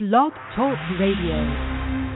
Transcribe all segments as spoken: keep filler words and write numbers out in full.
Blog Talk Radio.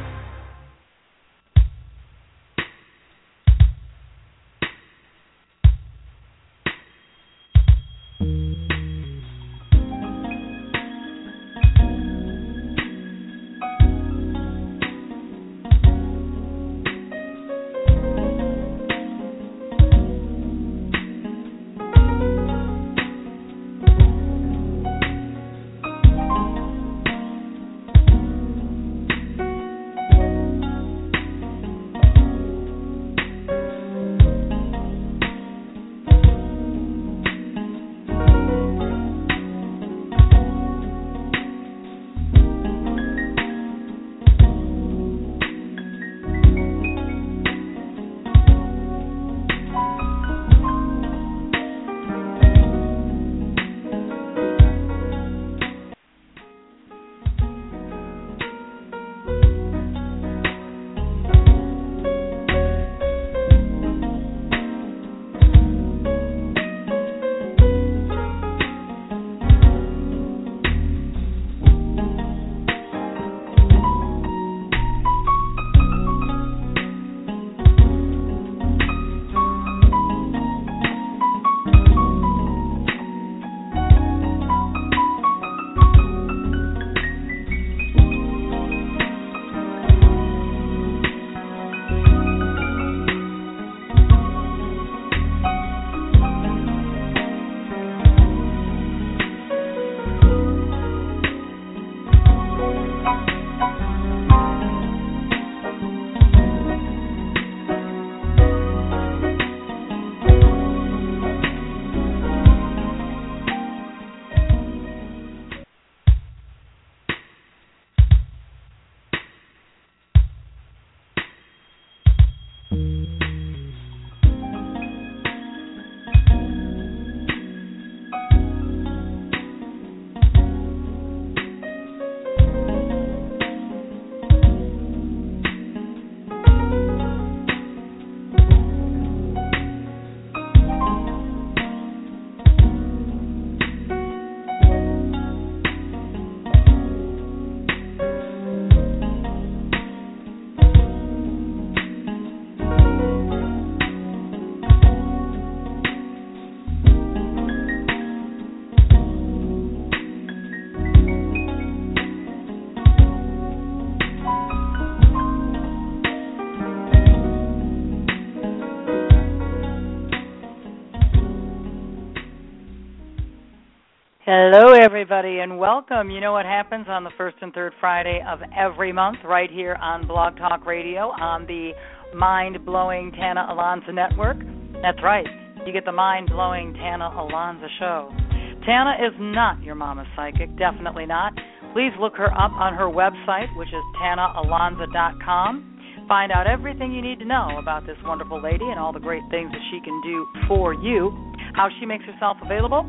Hello, everybody, and welcome. You know what happens on the first and third Friday of every month right here on Blog Talk Radio on the mind-blowing Tana Alonso Network? That's right. You get the mind-blowing Tana Alonso show. Tana is not your mama's psychic, definitely not. Please look her up on her website, which is tana alonso dot com. Find out everything you need to know about this wonderful lady and all the great things that she can do for you. How she makes herself available?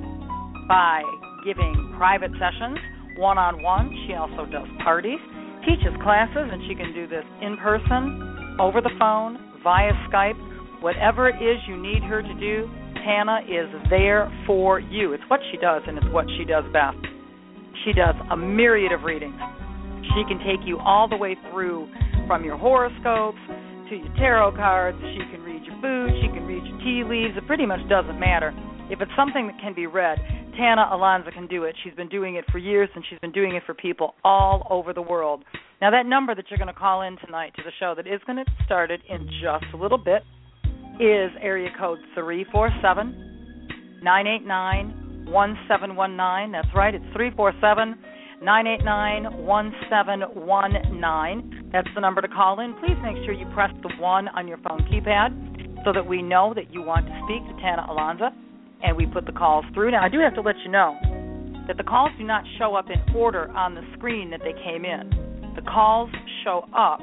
By giving private sessions, one-on-one. She also does parties, teaches classes, and she can do this in person, over the phone, via Skype. Whatever it is you need her to do, Tana is there for you. It's what she does, and it's what she does best. She does a myriad of readings. She can take you all the way through from your horoscopes to your tarot cards. She can read your food. She can read your tea leaves. It pretty much doesn't matter. If it's something that can be read, Tana Alonso can do it. She's been doing it for years, and she's been doing it for people all over the world. Now, that number that you're going to call in tonight to the show that is going to get started in just a little bit is area code three four seven, nine eight nine, one seven one nine. That's right, it's three four seven, nine eight nine, one seven one nine. That's the number to call in. Please make sure you press the one on your phone keypad so that we know that you want to speak to Tana Alonso, and we put the calls through. Now, I do have to let you know that the calls do not show up in order on the screen that they came in. The calls show up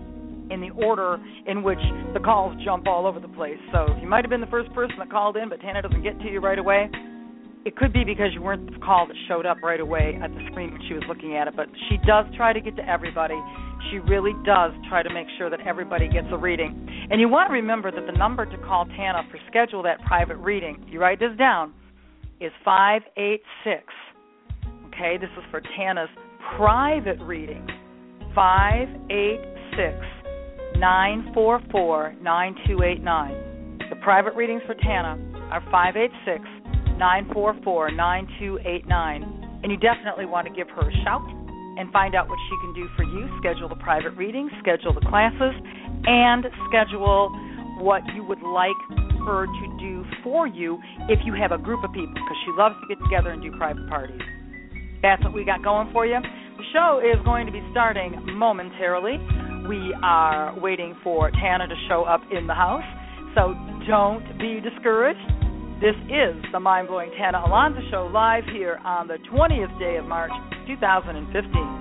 in the order in which the calls jump all over the place. So you might have been the first person that called in, but Tana doesn't get to you right away. It could be because you weren't the call that showed up right away at the screen when she was looking at it, but she does try to get to everybody. She really does try to make sure that everybody gets a reading. And you want to remember that the number to call Tana for schedule that private reading, you write this down, is five eight six. Okay, this is for Tana's private readings, five eight six, nine four four, nine two eight nine. The private readings for Tana are five eight six, nine four four, nine two eight nine. And you definitely want to give her a shout and find out what she can do for you. Schedule the private readings, schedule the classes, and schedule what you would like her to do for you if you have a group of people, because she loves to get together and do private parties. That's what we got going for you. The show is going to be starting momentarily. We are waiting for Tana to show up in the house, so don't be discouraged. This is the Mind-Blowing Tana Alonso Show, live here on the twentieth day of March, two thousand fifteen.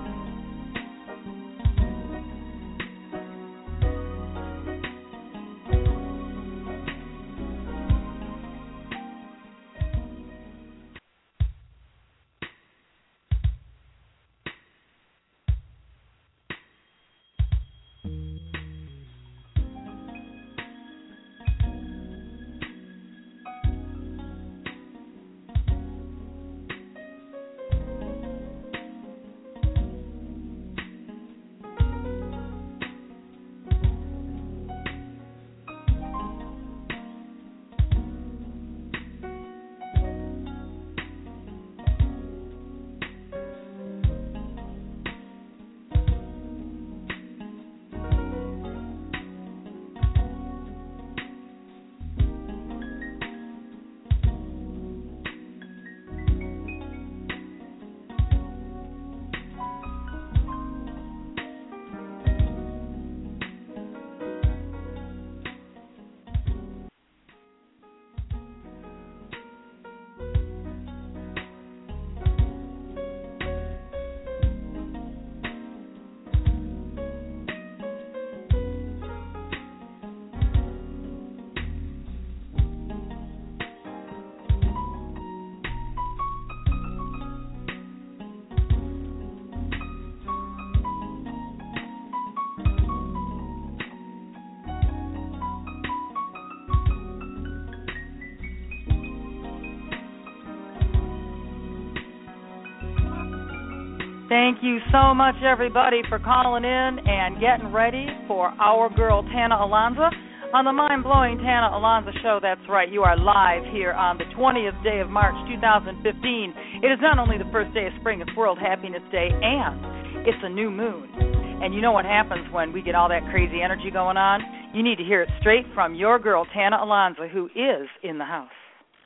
Thank you so much, everybody, for calling in and getting ready for our girl, Tana Alonso, on the Mind-Blowing Tana Alonso Show. That's right, you are live here on the twentieth day of March, two thousand fifteen. It is not only the first day of spring, it's World Happiness Day, and it's a new moon. And you know what happens when we get all that crazy energy going on? You need to hear it straight from your girl, Tana Alonso, who is in the house.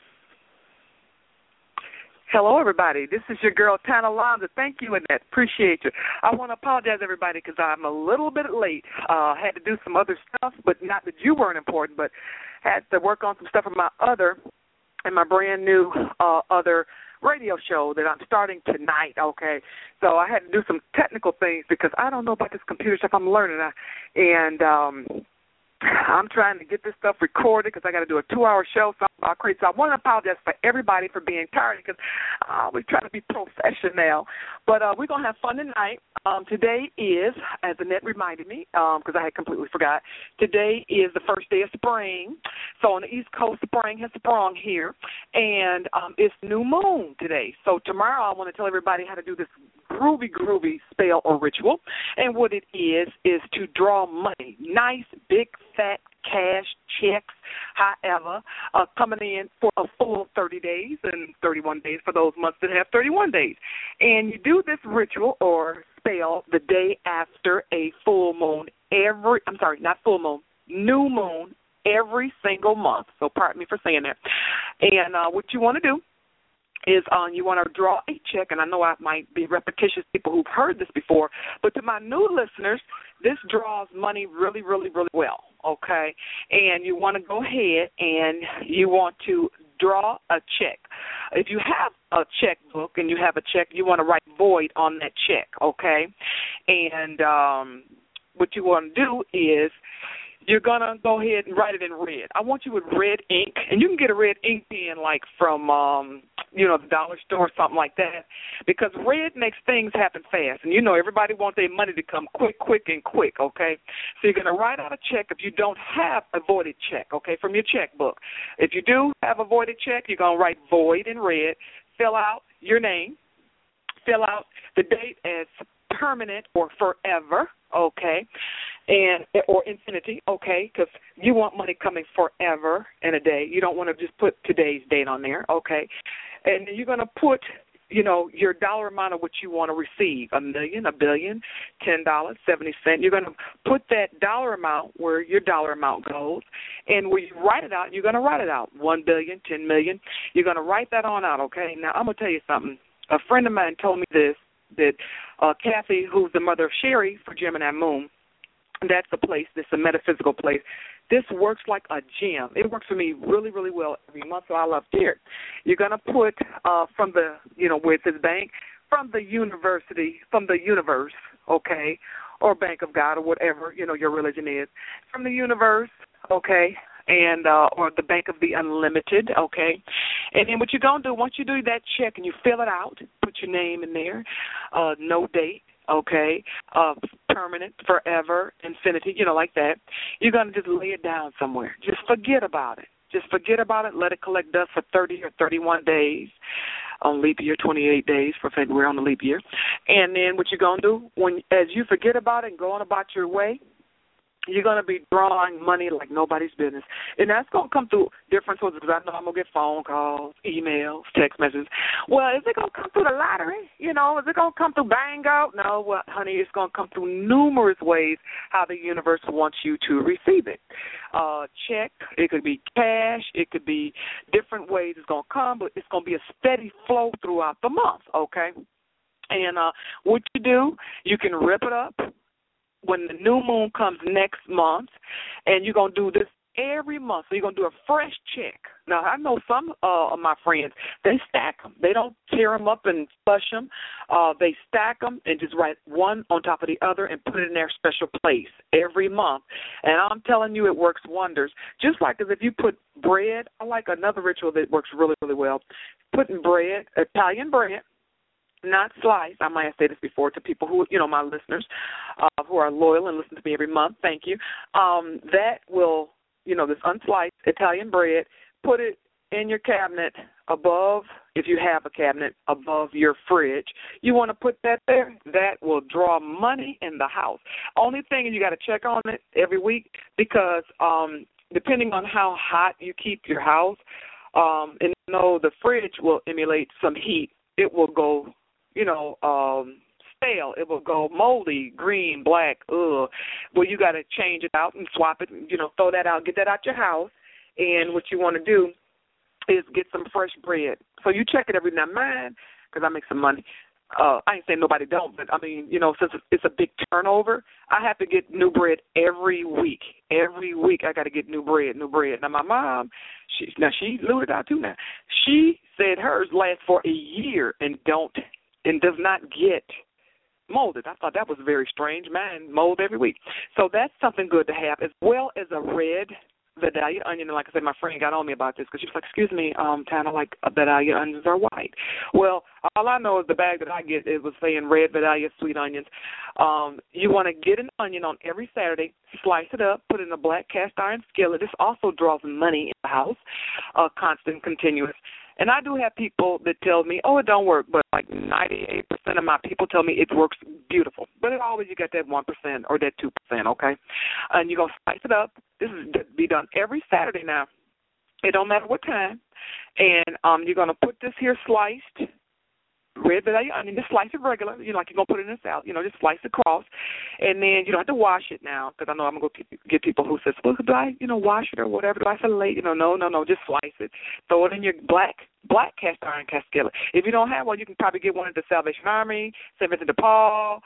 Hello, everybody. This is your girl, Tana Alonso. Thank you, Annette. Appreciate you. I want to apologize, everybody, because I'm a little bit late. Uh, had to do some other stuff, but not that you weren't important, but had to work on some stuff in my other, in my brand new uh, other radio show that I'm starting tonight, okay? So I had to do some technical things because I don't know about this computer stuff. I'm learning. I, and um, I'm trying to get this stuff recorded because I got to do a two-hour show. So I'm crazy. So I want to apologize for everybody for being tired because uh, we try to be professional. But uh, we're going to have fun tonight. Um, today is, as Annette reminded me, because um, I had completely forgot, today is the first day of spring. So on the East Coast, spring has sprung here, and um, it's new moon today. So tomorrow I want to tell everybody how to do this groovy, groovy spell or ritual. And what it is is to draw money, nice, big, fat cash checks, however, uh, coming in for a full thirty days and thirty-one days for those months that have thirty-one days. And you do this ritual or spell the day after a full moon every, I'm sorry, not full moon, new moon every single month. So pardon me for saying that. And uh, what you want to do is um, you want to draw a check, and I know I might be repetitious, people who've heard this before, but to my new listeners, this draws money really, really, really well, okay? And you want to go ahead and you want to draw a check. If you have a checkbook and you have a check, you want to write void on that check, okay? And um, what you want to do is you're going to go ahead and write it in red. I want you with red ink, and you can get a red ink pen like from, um, you know, the dollar store or something like that, because red makes things happen fast. And, you know, everybody wants their money to come quick, quick, and quick, okay? So you're going to write out a check if you don't have a voided check, okay, from your checkbook. If you do have a voided check, you're going to write void in red, fill out your name, fill out the date as permanent or forever, okay, and or infinity, okay, because you want money coming forever in a day. You don't want to just put today's date on there, okay. And you're going to put, you know, your dollar amount of what you want to receive, a million, a billion, ten dollars, seventy cents. You're going to put that dollar amount where your dollar amount goes, and where you write it out, you're going to write it out, one billion, ten million. You're going to write that on out, okay. Now, I'm going to tell you something. A friend of mine told me this, that uh, Kathy, who's the mother of Sherry for Gemini Moon, that's a place, that's a metaphysical place. This works like a gem. It works for me really, really well every month, so I love to hear it. You're going to put uh, from the, you know, where it says bank, from the university, from the universe, okay, or Bank of God or whatever, you know, your religion is, from the universe, okay, and uh, or the Bank of the Unlimited, okay. And then what you're going to do, once you do that check and you fill it out, put your name in there, uh, no date, okay, uh, permanent, forever, infinity, you know, like that. You're going to just lay it down somewhere. Just forget about it. Just forget about it. Let it collect dust for thirty or thirty-one days. On leap year, twenty-eight days for February on the leap year. And then what you're going to do, when as you forget about it and go on about your way, you're going to be drawing money like nobody's business. And that's going to come through different sources, because I know I'm going to get phone calls, emails, text messages. Well, is it going to come through the lottery? You know, is it going to come through Bango? No, well, honey, it's going to come through numerous ways how the universe wants you to receive it. Uh, check, it could be cash, it could be different ways it's going to come, but it's going to be a steady flow throughout the month, okay? And uh, what you do, you can rip it up when the new moon comes next month, and you're going to do this every month. So you're going to do a fresh check. Now, I know some uh, of my friends, they stack them. They don't tear them up and flush them. Uh, they stack them and just write one on top of the other and put it in their special place every month. And I'm telling you, it works wonders. Just like as if you put bread, I like another ritual that works really, really well. Putting bread, Italian bread, not sliced. I might have said this before to people who, you know, my listeners uh, who are loyal and listen to me every month. Thank you. Um, that will, you know, this unsliced Italian bread, put it in your cabinet above, if you have a cabinet, above your fridge. You want to put that there? That will draw money in the house. Only thing is you got to check on it every week, because um, depending on how hot you keep your house, um, and you know the fridge will emulate some heat, it will go, you know, um, stale. It will go moldy, green, black, ugh. Well, you got to change it out and swap it, you know, throw that out, get that out your house. And what you want to do is get some fresh bread. So you check it every now and then, because I make some money. Uh, I ain't saying nobody don't, but, I mean, you know, since it's a big turnover, I have to get new bread every week. Every week I got to get new bread, new bread. Now, my mom, she, now she looted out too now. She said hers lasts for a year and don't and does not get molded. I thought that was very strange. Mine mold every week. So that's something good to have, as well as a red Vidalia onion. And like I said, my friend got on me about this, because she was like, excuse me, um, Tana, like uh, Vidalia onions are white. Well, all I know is the bag that I get, it was saying red Vidalia sweet onions. Um, you want to get an onion on every Saturday, slice it up, put it in a black cast iron skillet. This also draws money in the house, uh, constant, continuous. And I do have people that tell me, oh, it don't work, but like ninety-eight percent of my people tell me it works beautiful. But it always, you got that one percent or that two percent, okay? And you're going to slice it up. This is to be done every Saturday now. It don't matter what time. And um, you're going to put this here sliced, red Vidalia onion, just slice it regular, you know, like you're going to put it in a salad, you know, just slice it across. And then you don't have to wash it now, because I know I'm going to get people who says, well, do I, you know, wash it or whatever? Do I feel late? You know, no, no, no, just slice it. Throw it in your black black cast iron skillet. If you don't have one, you can probably get one at the Salvation Army, Saint Vincent de Paul,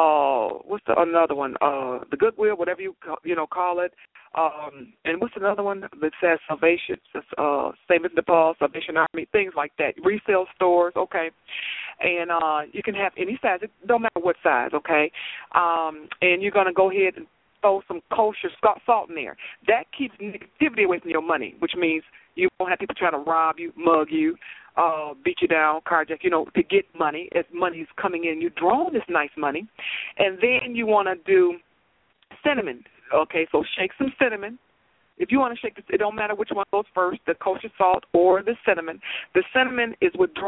uh, what's the another one? Uh, the Goodwill, whatever you you know call it. Um, and what's another one that says Salvation? Uh, Saint Vincent de Paul, Salvation Army, things like that. Resale stores, okay. And uh, you can have any size. It don't matter what size, okay. Um, and you're gonna go ahead and throw some kosher salt in there. That keeps negativity away from your money, which means you won't have people trying to rob you, mug you, uh, beat you down, carjack, you know, to get money. As money's coming in, you're drawing this nice money. And then you want to do cinnamon. Okay, so shake some cinnamon. If you want to shake this, it don't matter which one goes first, the kosher salt or the cinnamon. The cinnamon is what draws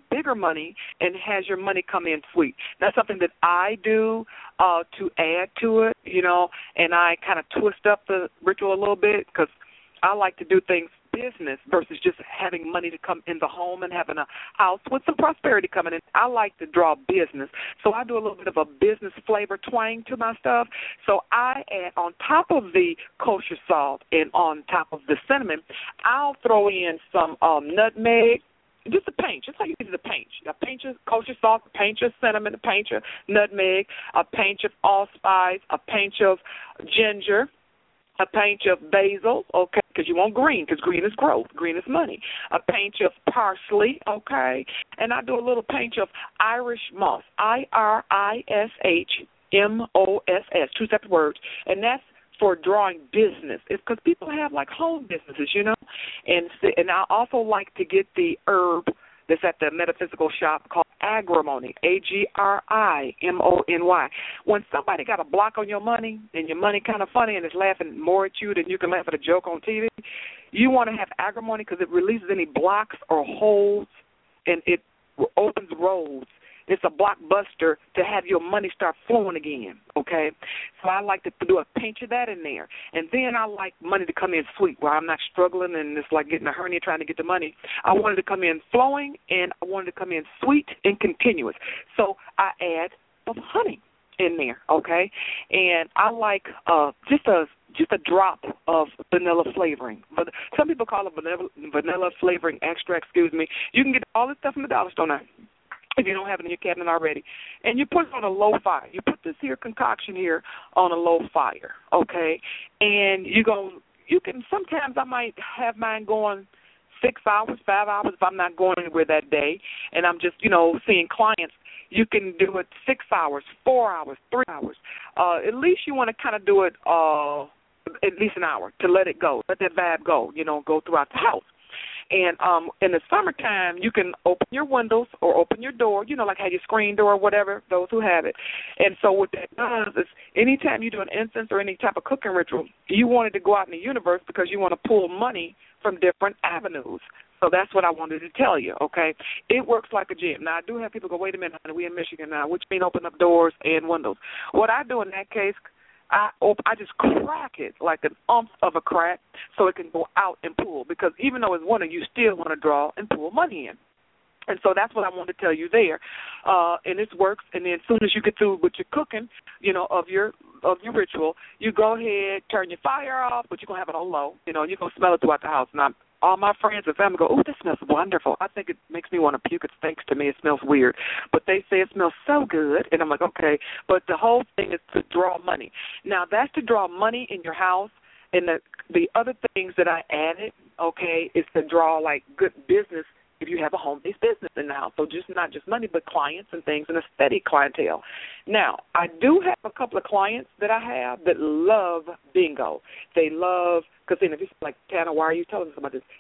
bigger money and has your money come in sweet. That's something that I do uh, to add to it, you know, and I kind of twist up the ritual a little bit because I like to do things business versus just having money to come in the home and having a house with some prosperity coming in. I like to draw business, so I do a little bit of a business flavor twang to my stuff. So I add on top of the kosher salt and on top of the cinnamon, I'll throw in some um, nutmeg, just a pinch, just like you do the pinch. A pinch of kosher salt, a pinch of cinnamon, a pinch of nutmeg, a pinch of allspice, a pinch of ginger, a pinch of basil, okay, because you want green, because green is growth, green is money. A pinch of parsley, okay, and I do a little pinch of Irish moss, I R I S H M O S S, two separate words, and that's for drawing business. It's because people have, like, home businesses, you know, and and I also like to get the herb that's at the metaphysical shop called agrimony, A G R I M O N Y. When somebody got a block on your money and your money kind of funny and is laughing more at you than you can laugh at a joke on T V, you want to have agrimony because it releases any blocks or holes and it opens roads. It's a blockbuster to have your money start flowing again, okay? So I like to do a pinch of that in there. And then I like money to come in sweet, where I'm not struggling and it's like getting a hernia trying to get the money. I wanted to come in flowing, and I wanted to come in sweet and continuous. So I add some honey in there, okay? And I like uh, just a just a drop of vanilla flavoring. But some people call it vanilla, vanilla flavoring extract, excuse me. You can get all this stuff from the dollar store now, if you don't have it in your cabinet already. And you put it on a low fire. You put this here concoction here on a low fire, okay? And you go, you can, sometimes I might have mine going six hours, five hours if I'm not going anywhere that day, and I'm just, you know, seeing clients. You can do it six hours, four hours, three hours. Uh, at least you want to kind of do it uh, at least an hour to let it go, let that vibe go, you know, go throughout the house. And um, in the summertime, you can open your windows or open your door, you know, like have your screen door or whatever, those who have it. And so what that does is anytime you do an incense or any type of cooking ritual, you want it to go out in the universe because you want to pull money from different avenues. So that's what I wanted to tell you, okay? It works like a gym. Now, I do have people go, wait a minute, honey, we in Michigan now, which means open up doors and windows. What I do in that case, I op- I just crack it like an umph of a crack so it can go out and pull, because even though it's winter, you still want to draw and pull money in. And so that's what I wanted to tell you there. Uh, and it works, and then as soon as you get through with your cooking, you know, of your of your ritual, you go ahead, turn your fire off, but you're going to have it on low, you know, and you're going to smell it throughout the house. Now, all my friends and family go, oh, this smells wonderful. I think it makes me want to puke. It stinks to me. It smells weird. But they say it smells so good. And I'm like, okay. But the whole thing is to draw money. Now, that's to draw money in your house. And the, the other things that I added, okay, is to draw, like, good business if you have a home-based business in the house. So just not just money, but clients and things and a steady clientele. Now, I do have a couple of clients that I have that love bingo. They love, because then if it's like, Tana, why are you telling us about this?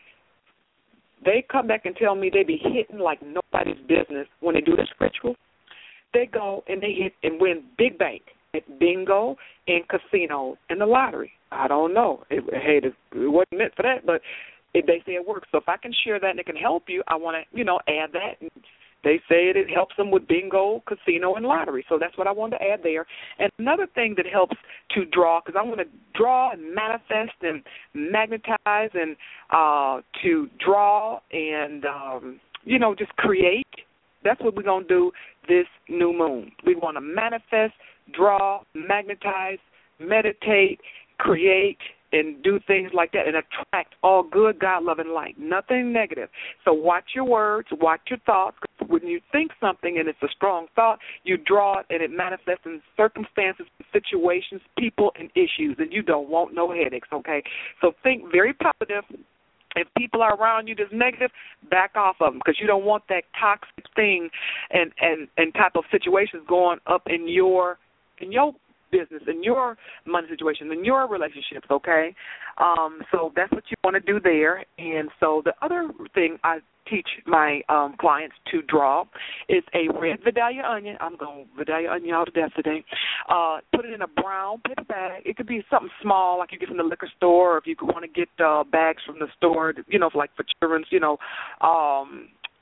They come back and tell me they be hitting like nobody's business when they do this ritual. They go and they hit and win big bank at bingo and casinos and the lottery. I don't know. It, hey, it wasn't meant for that, but It, they say it works. So if I can share that and it can help you, I want to, you know, add that. And they say it, it helps them with bingo, casino, and lottery. So that's what I wanted to add there. And another thing that helps to draw, because I want to draw and manifest and magnetize and uh, to draw and, um, you know, just create. That's what we're going to do this new moon. We want to manifest, draw, magnetize, meditate, create, and do things like that and attract all good, God-loving light, nothing negative. So watch your words, watch your thoughts. When you think something and it's a strong thought, you draw it and it manifests in circumstances, situations, people, and issues, and you don't want no headaches, okay? So think very positive. If people are around you that's negative, back off of them, because you don't want that toxic thing and, and, and type of situations going up in your in your business, in your money situation, in your relationships, okay? Um, so that's what you want to do there. And so the other thing I teach my um, clients to draw is a red Vidalia onion. I'm going to Vidalia onion all to death today. Uh, put it in a brown paper bag. It could be something small like you get from the liquor store, or if you want to get uh, bags from the store, you know, like for children's, you know, um,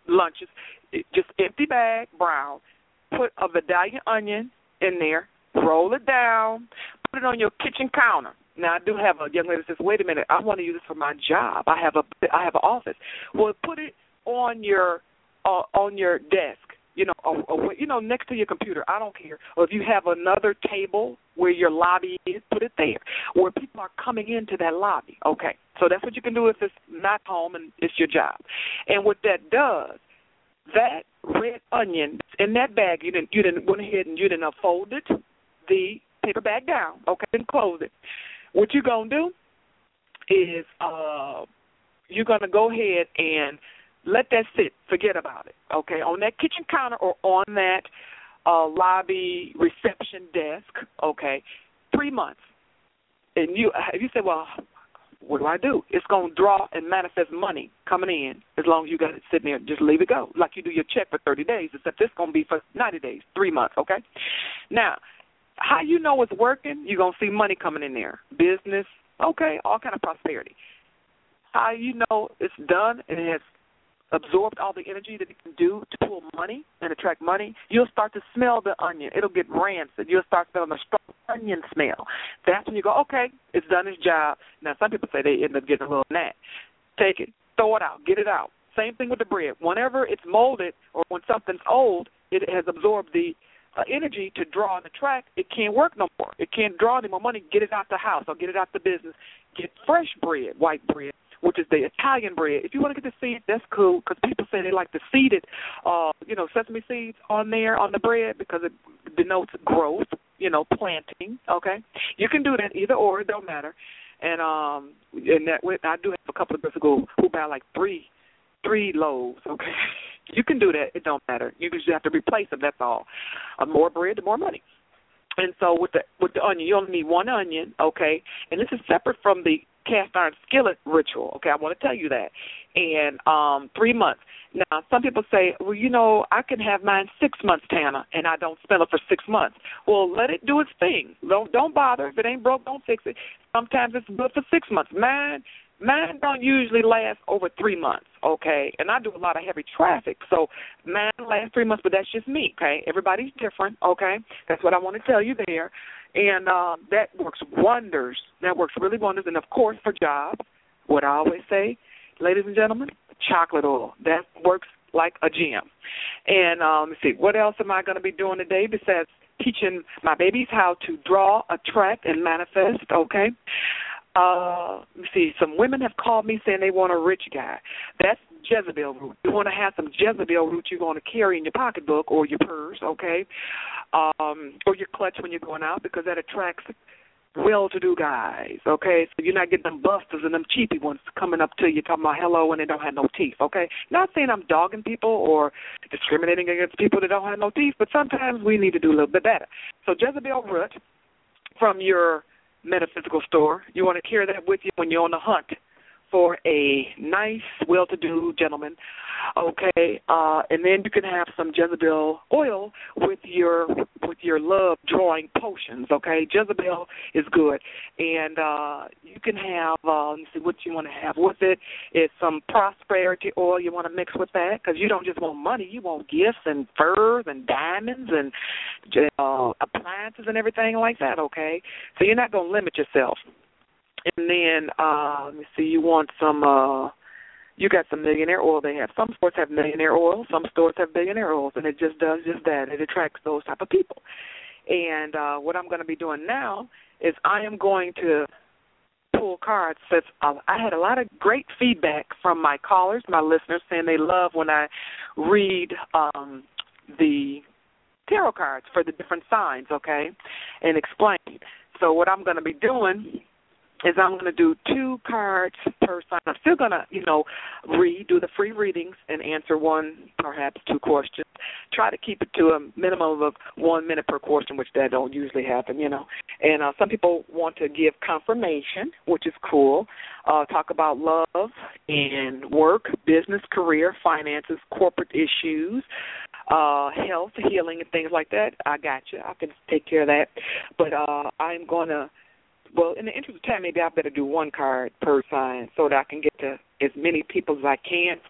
lunches. It, just empty bag, brown. Put a Vidalia onion in there. Roll it down. Put it on your kitchen counter. Now, I do have a young lady that says, wait a minute, I want to use this for my job. I have a I have an office. Well, put it on your uh, on your desk, you know, or, or, you know, next to your computer. I don't care. Or if you have another table where your lobby is, put it there, where people are coming into that lobby. Okay, so that's what you can do if it's not home and it's your job. And what that does, that red onion in that bag, you didn't you didn't went ahead and you didn't fold it, the paper bag down, okay, and close it. What you're going to do is uh, you're going to go ahead and let that sit. Forget about it, okay, on that kitchen counter or on that uh, lobby reception desk, okay, three months. And you, if you say, well, what do I do? It's going to draw and manifest money coming in as long as you got it sitting there. Just leave it go, like you do your check for thirty days, except this going to be for ninety days, three months, okay? Now, how you know it's working, you're going to see money coming in there. Business, okay, all kind of prosperity. How you know it's done and it has absorbed all the energy that it can do to pull money and attract money, you'll start to smell the onion. It'll get rancid. You'll start smelling a strong onion smell. That's when you go, okay, it's done its job. Now, some people say they end up getting a little gnat. Take it, throw it out, get it out. Same thing with the bread. Whenever it's molded or when something's old, it has absorbed the Uh, energy to draw and attract, it can't work no more. It can't draw any more money. Get it out the house or get it out the business. Get fresh bread, white bread, which is the Italian bread. If you want to get the seed, that's cool because people say they like the seeded, uh, you know, sesame seeds on there on the bread because it denotes growth, you know, planting, okay? You can do that either or. It don't matter. And um, and that I do have a couple of people who, who buy like three, three loaves, okay? You can do that. It don't matter. You just have to replace them. That's all. Uh, more bread, the more money. And so with the with the onion, you only need one onion, okay? And this is separate from the cast iron skillet ritual, okay? I want to tell you that. And um, three months. Now, some people say, well, you know, I can have mine six months, Tana, and I don't smell it for six months. Well, let it do its thing. Don't don't bother. If it ain't broke, don't fix it. Sometimes it's good for six months. Mine. Mine don't usually last over three months, okay? And I do a lot of heavy traffic, so mine lasts three months, but that's just me, okay? Everybody's different, okay? That's what I want to tell you there. And uh, that works wonders. That works really wonders. And, of course, for jobs, what I always say, ladies and gentlemen, chocolate oil. That works like a gem. And um, let's see, what else am I going to be doing today besides teaching my babies how to draw, attract, and manifest, okay? Uh, let me see, some women have called me saying they want a rich guy. That's Jezebel root. You want to have some Jezebel root you're going to carry in your pocketbook or your purse, okay, um, or your clutch when you're going out because that attracts well-to-do guys, okay? So you're not getting them busters and them cheapy ones coming up to you talking about hello and they don't have no teeth, okay? Not saying I'm dogging people or discriminating against people that don't have no teeth, but sometimes we need to do a little bit better. So Jezebel root from your metaphysical store. You want to carry that with you when you're on the hunt for a nice, well-to-do gentleman, okay? Uh, and then you can have some Jezebel oil with your with your love drawing potions, okay? Jezebel is good, and uh, you can have. Uh, let me see what you want to have with it. It's some prosperity oil you want to mix with that because you don't just want money. You want gifts and furs and diamonds and uh, appliances and everything like that, okay? So you're not going to limit yourself. And then, uh, let me see, you want some, uh, you got some millionaire oil they have. Some stores have millionaire oil. Some stores have billionaire oils, and it just does just that. It attracts those type of people. And uh, what I'm going to be doing now is I am going to pull cards. Since uh, I had a lot of great feedback from my callers, my listeners, saying they love when I read um, the tarot cards for the different signs, okay, and explain. So what I'm going to be doing is I'm going to do two cards per sign. I'm still going to, you know, read, do the free readings and answer one, perhaps two questions. Try to keep it to a minimum of one minute per question, which that don't usually happen, you know. And uh, some people want to give confirmation, which is cool, uh, talk about love and work, business, career, finances, corporate issues, uh, health, healing, and things like that. I got you. I can take care of that. But uh, I'm going to, well, in the interest of time, maybe I better do one card per sign so that I can get to as many people as I can.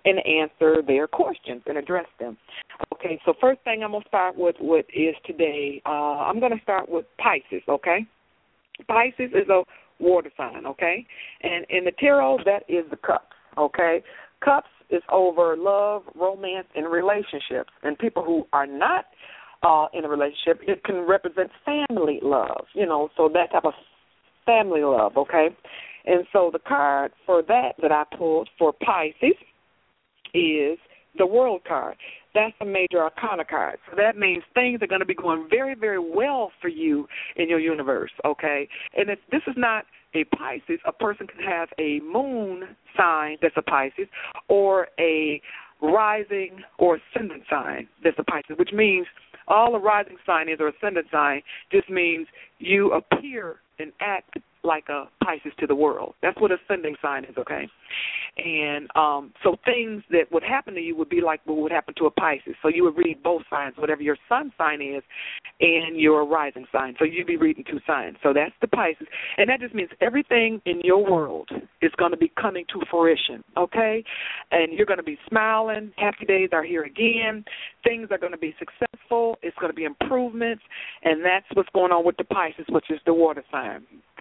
and answer their questions and address them. Okay, so first thing I'm going to start with what is today, uh, I'm going to start with Pisces, okay? Pisces is a water sign, okay? And in the tarot, that is the cups, okay? Cups is over love, romance, and relationships. And people who are not uh, in a relationship, it can represent family love, you know, so that type of family love, okay? And so the card for that that I pulled for Pisces is the World card. That's a major arcana card. So that means things are going to be going very, very well for you in your universe, okay? And if this is not a Pisces, a person can have a moon sign that's a Pisces or a rising or ascendant sign that's a Pisces, which means all a rising sign is or ascendant sign just means you appear and act like a Pisces to the world. That's what ascending sign is, okay? And um, so things that would happen to you would be like what would happen to a Pisces. So you would read both signs, whatever your sun sign is and your rising sign. So you'd be reading two signs. So that's the Pisces. And that just means everything in your world is going to be coming to fruition, okay? And you're going to be smiling. Happy days are here again. Things are going to be successful. It's going to be improvements. And that's what's going on with the Pisces, which is the water sign.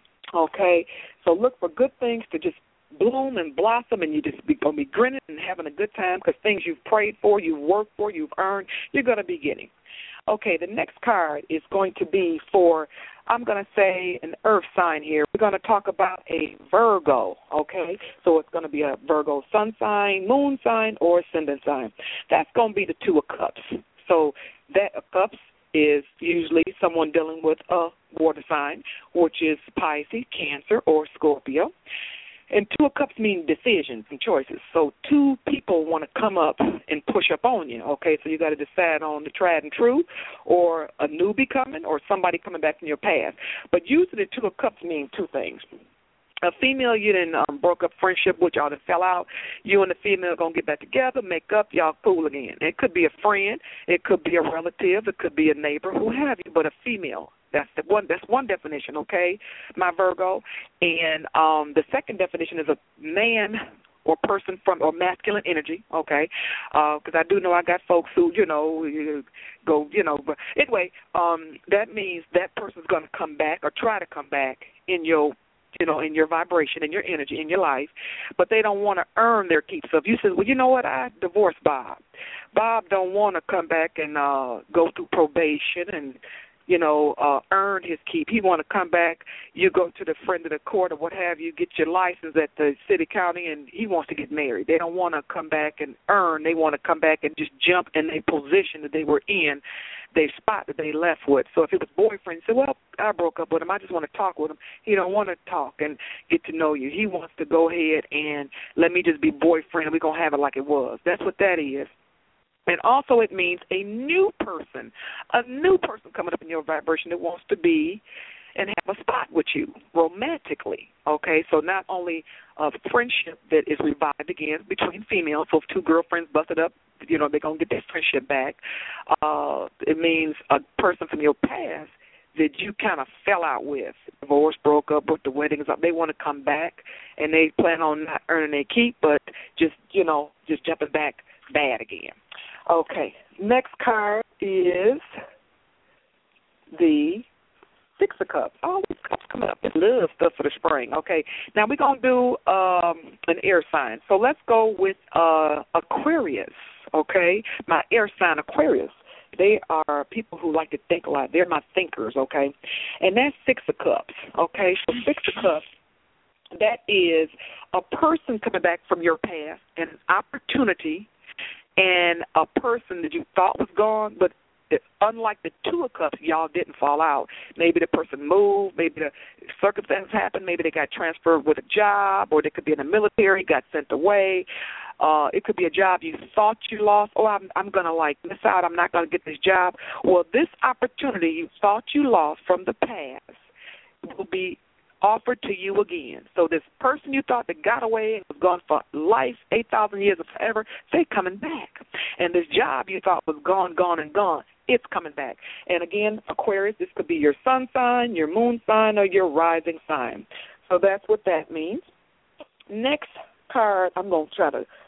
Okay, so look for good things to just bloom and blossom, and you just be going to be grinning and having a good time because things you've prayed for, you've worked for, you've earned, you're going to be getting. Okay, the next card is going to be for, I'm going to say, an earth sign here. We're going to talk about a Virgo, okay? So it's going to be a Virgo sun sign, moon sign, or ascendant sign. That's going to be the Two of Cups. So that of Cups is usually someone dealing with a water sign, which is Pisces, Cancer, or Scorpio. And Two of Cups mean decisions and choices. So two people want to come up and push up on you, okay? So you got to decide on the tried and true or a newbie coming or somebody coming back from your past. But usually the Two of Cups mean two things. A female you done um, broke up friendship with, y'all that fell out, you and the female are going to get back together, make up, y'all cool again. It could be a friend, it could be a relative, it could be a neighbor, who have you, but a female. That's the one. That's one definition, okay, my Virgo. And um, the second definition is a man or person from or masculine energy, okay, because uh, I do know I got folks who, you know, go, you know, but anyway, um, that means that person's going to come back or try to come back in your you know, in your vibration, in your energy, in your life, but they don't want to earn their keep. So if you say, well, you know what, I divorced Bob. Bob don't want to come back and uh, go through probation and, you know, uh, earn his keep. He want to come back, you go to the friend of the court or what have you, get your license at the city, county, and he wants to get married. They don't want to come back and earn. They want to come back and just jump in a position that they were in, their spot that they left with. So if it was boyfriend, say, well, I broke up with him. I just want to talk with him. He don't want to talk and get to know you. He wants to go ahead and let me just be boyfriend and we're going to have it like it was. That's what that is. And also it means a new person, a new person coming up in your vibration that wants to be and have a spot with you romantically, okay? So not only a friendship that is revived again between females, so if two girlfriends busted up, you know, they're going to get their friendship back. Uh, it means a person from your past that you kind of fell out with, divorced, broke up, booked the weddings up. They want to come back, and they plan on not earning their keep, but just, you know, just jumping back bad again. Okay, next card is the Six of Cups. All these cups coming up. I love stuff for the spring. Okay, now we're going to do um, an air sign. So let's go with uh, Aquarius, okay? My air sign, Aquarius. They are people who like to think a lot. They're my thinkers, okay? And that's Six of Cups, okay? So Six of Cups, that is a person coming back from your past and an opportunity and a person that you thought was gone, but it, unlike the Two of Cups, y'all didn't fall out. Maybe the person moved, maybe the circumstances happened, maybe they got transferred with a job, or they could be in the military, got sent away. Uh, it could be a job you thought you lost. Oh, I'm, I'm going to, like, miss out. I'm not going to get this job. Well, this opportunity you thought you lost from the past will be offered to you again. So this person you thought that got away and was gone for life, eight thousand years or forever, they're coming back. And this job you thought was gone, gone, and gone, it's coming back. And again, Aquarius, this could be your sun sign, your moon sign, or your rising sign. So that's what that means. Next card, I'm going to try to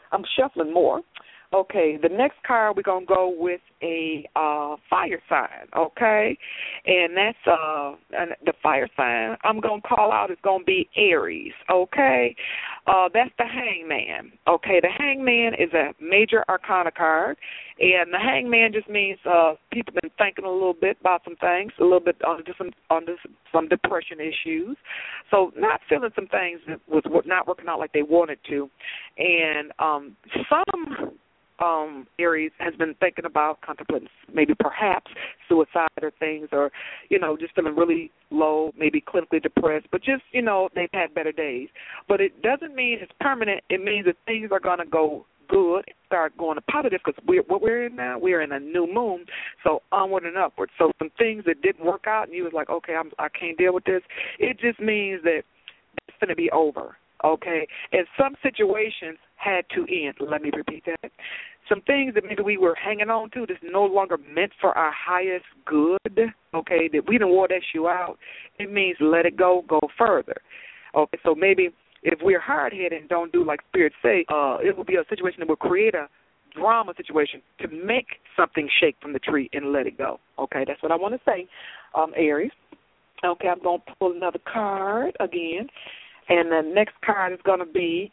I'm shuffling more. Okay, the next card we're going to go with a uh, fire sign, okay? And that's uh, the fire sign I'm going to call out is going to be Aries, okay? Uh, that's the Hangman, okay? The Hangman is a major arcana card, and the Hangman just means uh, people have been thinking a little bit about some things, a little bit on some, on this, some depression issues, so not feeling some things that was not working out like they wanted to, and um, some... Um, Aries has been thinking about contemplating maybe perhaps suicide or things, or, you know, just feeling really low, maybe clinically depressed, but just, you know, they've had better days. But it doesn't mean it's permanent. It means that things are going to go good, start going to positive, because we're, what we're in now, we're in a new moon, so onward and upward. So some things that didn't work out and you was like, okay, I'm, I can't deal with this, it just means that it's going to be over. Okay, and some situations had to end. Let me repeat that. Some things that maybe we were hanging on to that's no longer meant for our highest good, okay, that we didn't wore that shoe out, it means let it go, go further. Okay, so maybe if we're hard-headed and don't do like spirits say, uh, it will be a situation that will create a drama situation to make something shake from the tree and let it go. Okay, that's what I want to say, um, Aries. Okay, I'm going to pull another card again. And the next card is going to be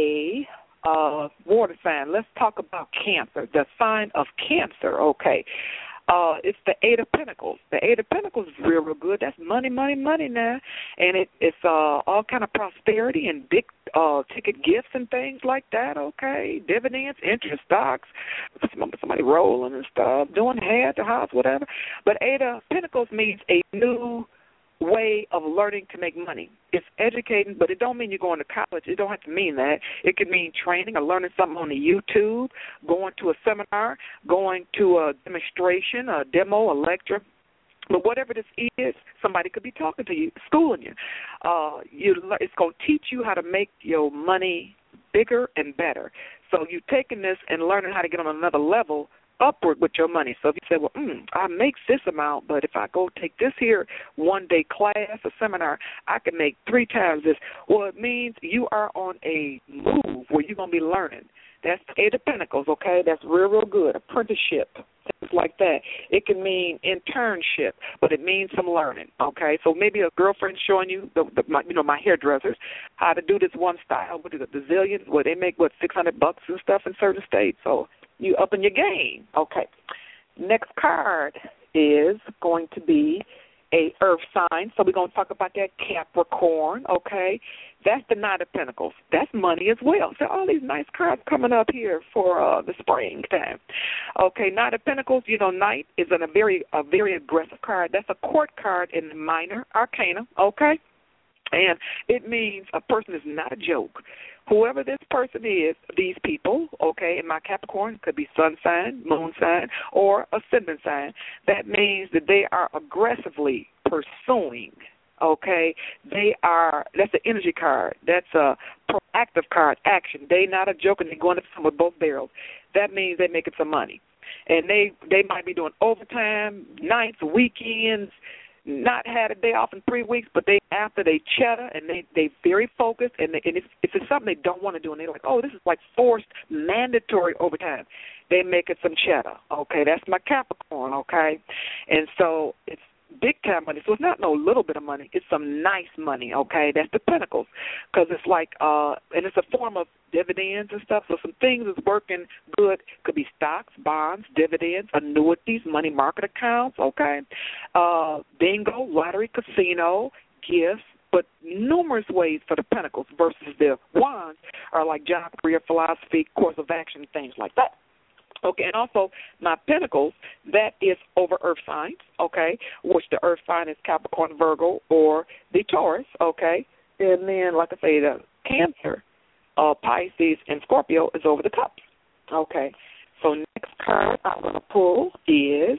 a uh, water sign. Let's talk about Cancer, the sign of Cancer, okay. Uh, it's the Eight of Pentacles. The Eight of Pentacles is real, real good. That's money, money, money now. And it, it's uh, all kind of prosperity and big uh, ticket gifts and things like that, okay. Dividends, interest, stocks, somebody rolling and stuff, doing hair at the house, whatever. But Eight of Pentacles means a new way of learning to make money. It's educating, but it don't mean you're going to college. It don't have to mean that. It could mean training or learning something on the YouTube, going to a seminar, going to a demonstration, a demo, a lecture. But whatever this is, somebody could be talking to you, schooling you. Uh, you it's going to teach you how to make your money bigger and better. So you're taking this and learning how to get on another level upward with your money. So if you say, well, mm, I make this amount, but if I go take this here one-day class or seminar, I can make three times this. Well, it means you are on a move where you're going to be learning. That's the Eight of Pentacles, okay? That's real, real good. Apprenticeship, things like that. It can mean internship, but it means some learning, okay? So maybe a girlfriend showing you, the, the my, you know, my hairdressers, how to do this one style. What is it, the zillions? Where they make, what, six hundred bucks and stuff in certain states. So you up in your game. Okay. Next card is going to be a earth sign. So we're going to talk about that Capricorn, okay? That's the Knight of Pentacles. That's money as well. So all these nice cards coming up here for uh, the springtime. Okay, Knight of Pentacles, you know, Knight is in a very a very aggressive card. That's a court card in the minor arcana, okay? And it means a person is not a joke. Whoever this person is, these people, okay, in my Capricorn, could be sun sign, moon sign, or ascendant sign, that means that they are aggressively pursuing, okay? They are, that's an energy card. That's a proactive card, action. They not a joke and they're going to some with both barrels. That means they're making some money. And they, they might be doing overtime, nights, weekends, not had a day off in three weeks, but they after they chatter and they they very focused, and, they, and if, if it's something they don't want to do, and they're like, oh, this is like forced mandatory overtime, they make it some chatter. Okay, that's my Capricorn. Okay, and so it's big time money. So it's not no little bit of money. It's some nice money. Okay, that's the Pentacles, because it's like uh, and it's a form of dividends and stuff. So some things is working good. Could be stocks, bonds, dividends, annuities, money market accounts. Okay, uh, bingo, lottery, casino, gifts. But numerous ways for the Pentacles versus the Wands are like job, career, philosophy, course of action, things like that. Okay, and also my Pentacles, that is over earth signs, okay, which the earth sign is Capricorn, Virgo, or the Taurus, okay. And then, like I say, the Cancer, uh, Pisces, and Scorpio is over the cups, okay. So next card I'm going to pull is,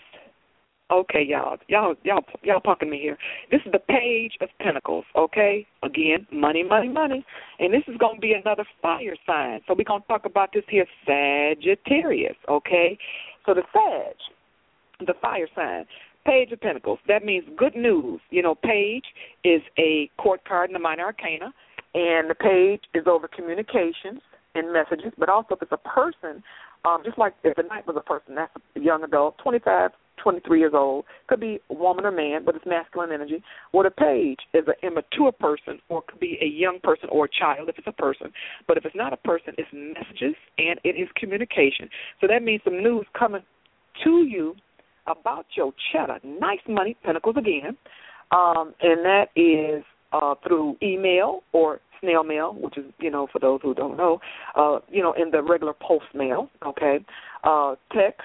okay, y'all, y'all, y'all, y'all punking me here. This is the Page of Pentacles, okay. Again, money, money, money. And this is going to be another fire sign. So we're going to talk about this here, Sagittarius, okay. So the Sag, the fire sign, Page of Pentacles, that means good news. You know, Page is a court card in the minor arcana, and the Page is over communications, in messages, but also if it's a person, um, just like if the knight was a person, that's a young adult, twenty-five, twenty-three years old, could be a woman or man, but it's masculine energy. Or the page is an immature person, or it could be a young person or a child if it's a person. But if it's not a person, it's messages and it is communication. So that means some news coming to you about your cheddar. Nice money, Pentacles again, um, and that is uh, through email or snail mail, which is, you know, for those who don't know, uh, you know, in the regular post mail, okay, uh, text.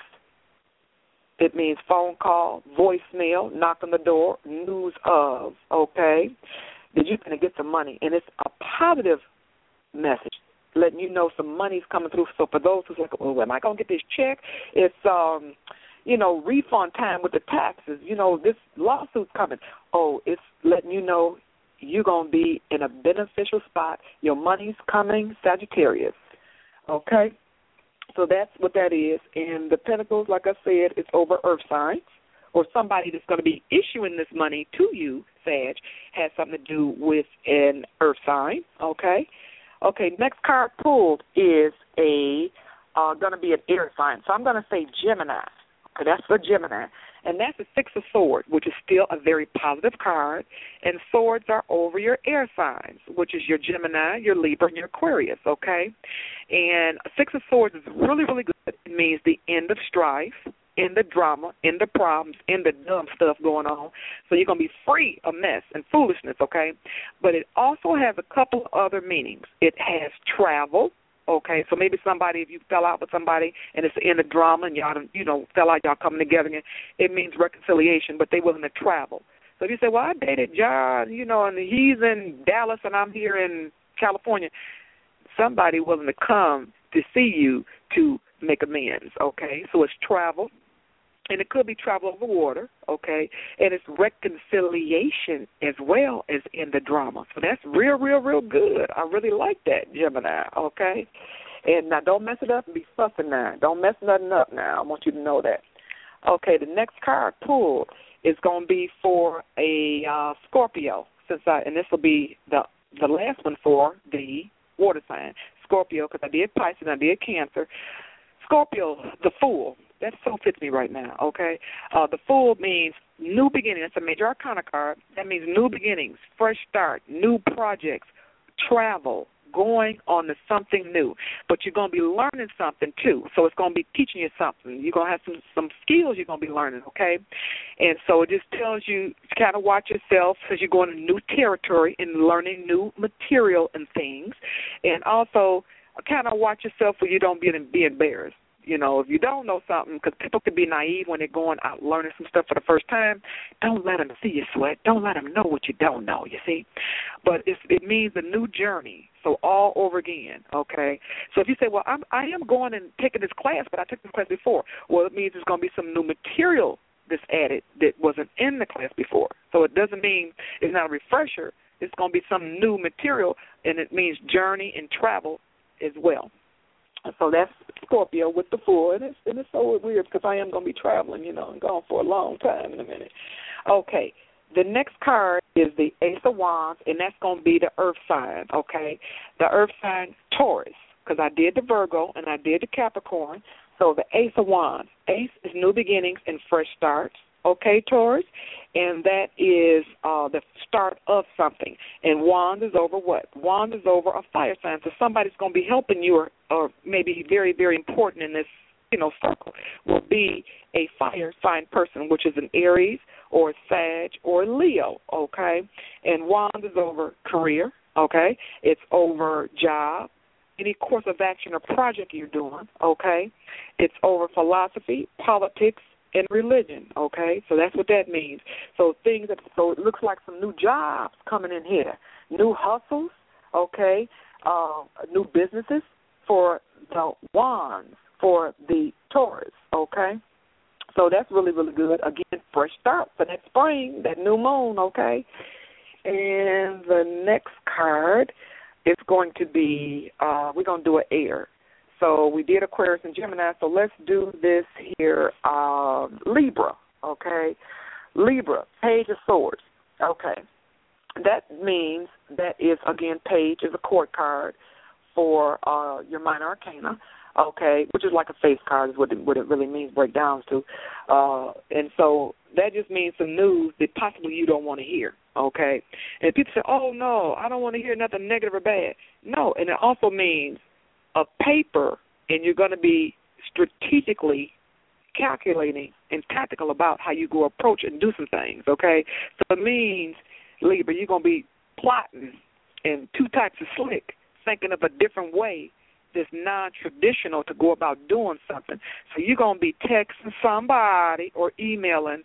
It means phone call, voicemail, knock on the door, news of, okay, that you're going to get some money. And it's a positive message, letting you know some money's coming through. So for those who's like, well, am I going to get this check? It's, um, you know, refund time with the taxes. You know, this lawsuit's coming. Oh, it's letting you know you're going to be in a beneficial spot. Your money's coming, Sagittarius, okay? So that's what that is. And the Pentacles, like I said, it's over earth signs, or somebody that's going to be issuing this money to you, Sag, has something to do with an earth sign, okay? Okay, next card pulled is a uh, going to be an air sign. So I'm going to say Gemini. Okay, that's for Gemini. And that's the Six of Swords, which is still a very positive card. And swords are over your air signs, which is your Gemini, your Libra, and your Aquarius, okay? And a Six of Swords is really, really good. It means the end of strife, end of drama, end of problems, end of dumb stuff going on. So you're going to be free of mess and foolishness, okay? But it also has a couple of other meanings. It has travel. Okay, so maybe somebody, if you fell out with somebody and it's the end of drama and y'all, you know, fell out, y'all coming together again, it means reconciliation, but they willing to travel. So if you say, well, I dated John, you know, and he's in Dallas and I'm here in California, somebody willing to come to see you to make amends, okay? So it's travel. And it could be travel over water, okay? And it's reconciliation as well as in the drama. So that's real, real, real good. I really like that, Gemini, okay? And now don't mess it up and be fussing now. Don't mess nothing up now. I want you to know that. Okay, the next card pulled is going to be for a uh, Scorpio, since I, and this will be the the last one for the water sign, Scorpio, because I did Pisces and I did Cancer. Scorpio, the Fool. That so fits me right now, okay? Uh, the Fool means new beginning. That's a major arcana card. That means new beginnings, fresh start, new projects, travel, going on to something new. But you're going to be learning something, too. So it's going to be teaching you something. You're going to have some, some skills you're going to be learning, okay? And so it just tells you to kind of watch yourself because you're going to new territory and learning new material and things. And also kind of watch yourself where you don't be, be embarrassed. You know, if you don't know something, because people can be naive when they're going out learning some stuff for the first time, don't let them see you sweat. Don't let them know what you don't know, you see. But it's, it means a new journey, so all over again, okay? So if you say, well, I'm, I am going and taking this class, but I took this class before, well, it means there's going to be some new material that's added that wasn't in the class before. So it doesn't mean it's not a refresher. It's going to be some new material, and it means journey and travel as well. So that's Scorpio with the Fool, and it's, and it's so weird because I am going to be traveling, you know, and gone for a long time in a minute. Okay, the next card is the Ace of Wands, and that's going to be the Earth sign, okay? The Earth sign, Taurus, because I did the Virgo and I did the Capricorn. So the Ace of Wands, Ace is new beginnings and fresh starts. Okay, Taurus, and that is uh, the start of something. And Wand is over what? Wand is over a fire sign. So somebody's going to be helping you, or, or maybe very, very important in this, you know, circle, will be a fire sign person, which is an Aries or a Sag or a Leo, okay? And Wand is over career, okay? It's over job, any course of action or project you're doing, okay? It's over philosophy, politics, and religion, okay? So that's what that means. So things that, so it looks like some new jobs coming in here, new hustles, okay, uh, new businesses for the Wands, for the Taurus, okay? So that's really, really good. Again, fresh start for that spring, that new moon, okay? And the next card is going to be, uh, we're going to do an air. So we did Aquarius and Gemini, so let's do this here, uh, Libra, okay? Libra, Page of Swords, okay. That means that is, again, Page is a court card for uh, your minor arcana, okay, which is like a face card is what it, what it really means, breakdowns to. Uh, and so that just means some news that possibly you don't want to hear, okay. And people say, oh, no, I don't want to hear nothing negative or bad. No, and it also means a paper, and you're going to be strategically calculating and tactical about how you go approach and do some things, okay? So it means, Libra, you're going to be plotting in two types of slick, thinking of a different way that's non-traditional to go about doing something. So you're going to be texting somebody or emailing,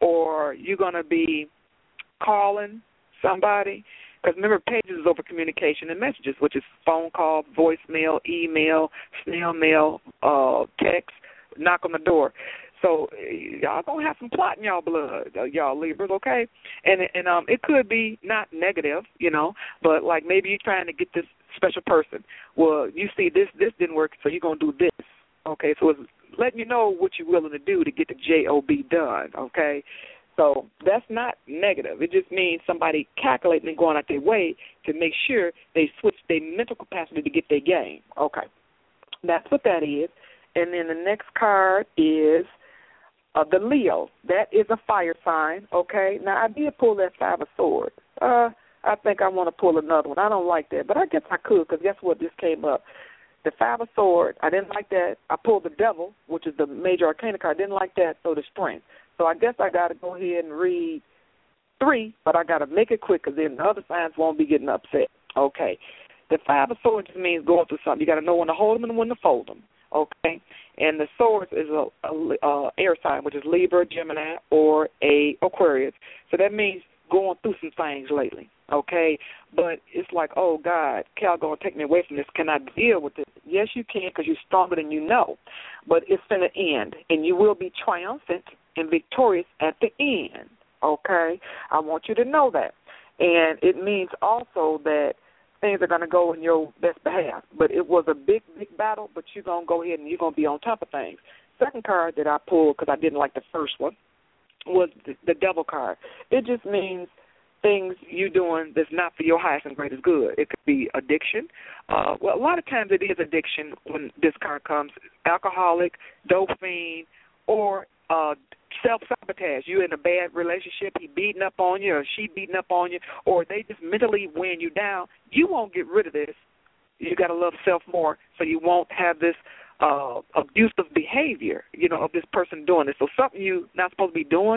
or you're going to be calling somebody. Because remember, pages is over communication and messages, which is phone call, voicemail, email, snail mail, uh, text, knock on the door. So y'all gonna have some plot in y'all blood, uh, y'all Libras, okay? And and um, it could be not negative, you know, but like maybe you're trying to get this special person. Well, you see this this didn't work, so you're gonna do this, okay? So it's letting you know what you're willing to do to get the job done, okay? So that's not negative. It just means somebody calculating and going out their way to make sure they switch their mental capacity to get their game. Okay, that's what that is. And then the next card is uh, the Leo. That is a fire sign, okay? Now, I did pull that Five of Swords. Uh, I think I want to pull another one. I don't like that, but I guess I could because guess what? This came up. The Five of Swords, I didn't like that. I pulled the Devil, which is the major arcana card. I didn't like that, so the Strength. So I guess I got to go ahead and read three, but I got to make it quick because then the other signs won't be getting upset. Okay. The Five of Swords just means going through something. You got to know when to hold them and when to fold them. Okay, and the Swords is a, a, a air sign, which is Libra, Gemini, or a Aquarius. So that means going through some things lately. Okay, but it's like, oh God, Cal gonna take me away from this. Can I deal with this? Yes, you can, because you're stronger than you know. But it's gonna end, and you will be triumphant and victorious at the end. Okay, I want you to know that, and it means also that things are going to go in your best behalf. But it was a big, big battle, but you're going to go ahead and you're going to be on top of things. Second card that I pulled, because I didn't like the first one, was the, the Devil card. It just means things you're doing that's not for your highest and greatest good. It could be addiction. Uh, well, a lot of times it is addiction when this card comes. Alcoholic, dope fiend, or uh, self-sabotage. You're in a bad relationship, he beating up on you or she beating up on you, or they just mentally weighing you down. You won't get rid of this. You got to love self more so you won't have this uh, abusive behavior, you know, of this person doing this. So something you're not supposed to be doing,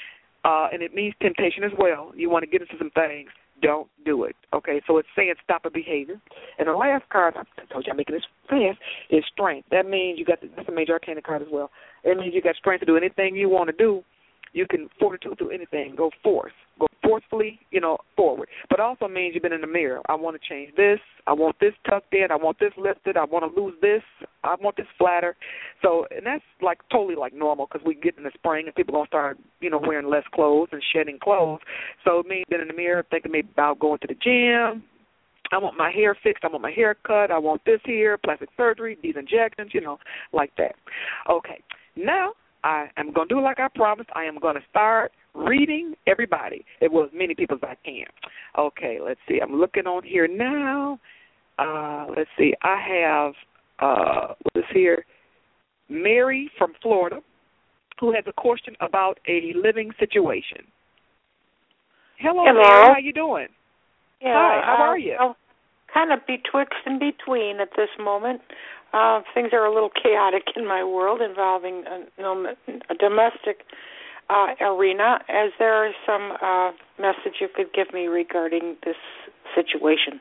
uh, and it means temptation as well. You want to get into some things. Don't do it, okay? So it's saying stop a behavior. And the last card, I told you I'm making this fast, is strength. That means you got the, that's a major arcana card as well. It means you got strength to do anything you want to do. You can fortitude do anything. Go force. Go forcefully, you know, forward. But it also means you've been in the mirror. I want to change this. I want this tucked in. I want this lifted. I want to lose this. I want this flatter. So, and that's like totally like normal because we get in the spring and people are going to start, you know, wearing less clothes and shedding clothes. So it means being in the mirror, thinking maybe about going to the gym. I want my hair fixed. I want my hair cut. I want this here, plastic surgery, these injections, you know, like that. Okay. Now, I am going to do like I promised. I am going to start reading everybody. It was as many people as I can. Okay, let's see. I'm looking on here now. Uh, let's see. I have, uh, what is here? Mary from Florida, who has a question about a living situation. Hello, Hello. Mary. How you doing? Yeah, Hi, how uh, are you? Well, kind of betwixt and between at this moment. Uh, things are a little chaotic in my world involving a, a domestic uh, arena. Is there some uh, message you could give me regarding this situation?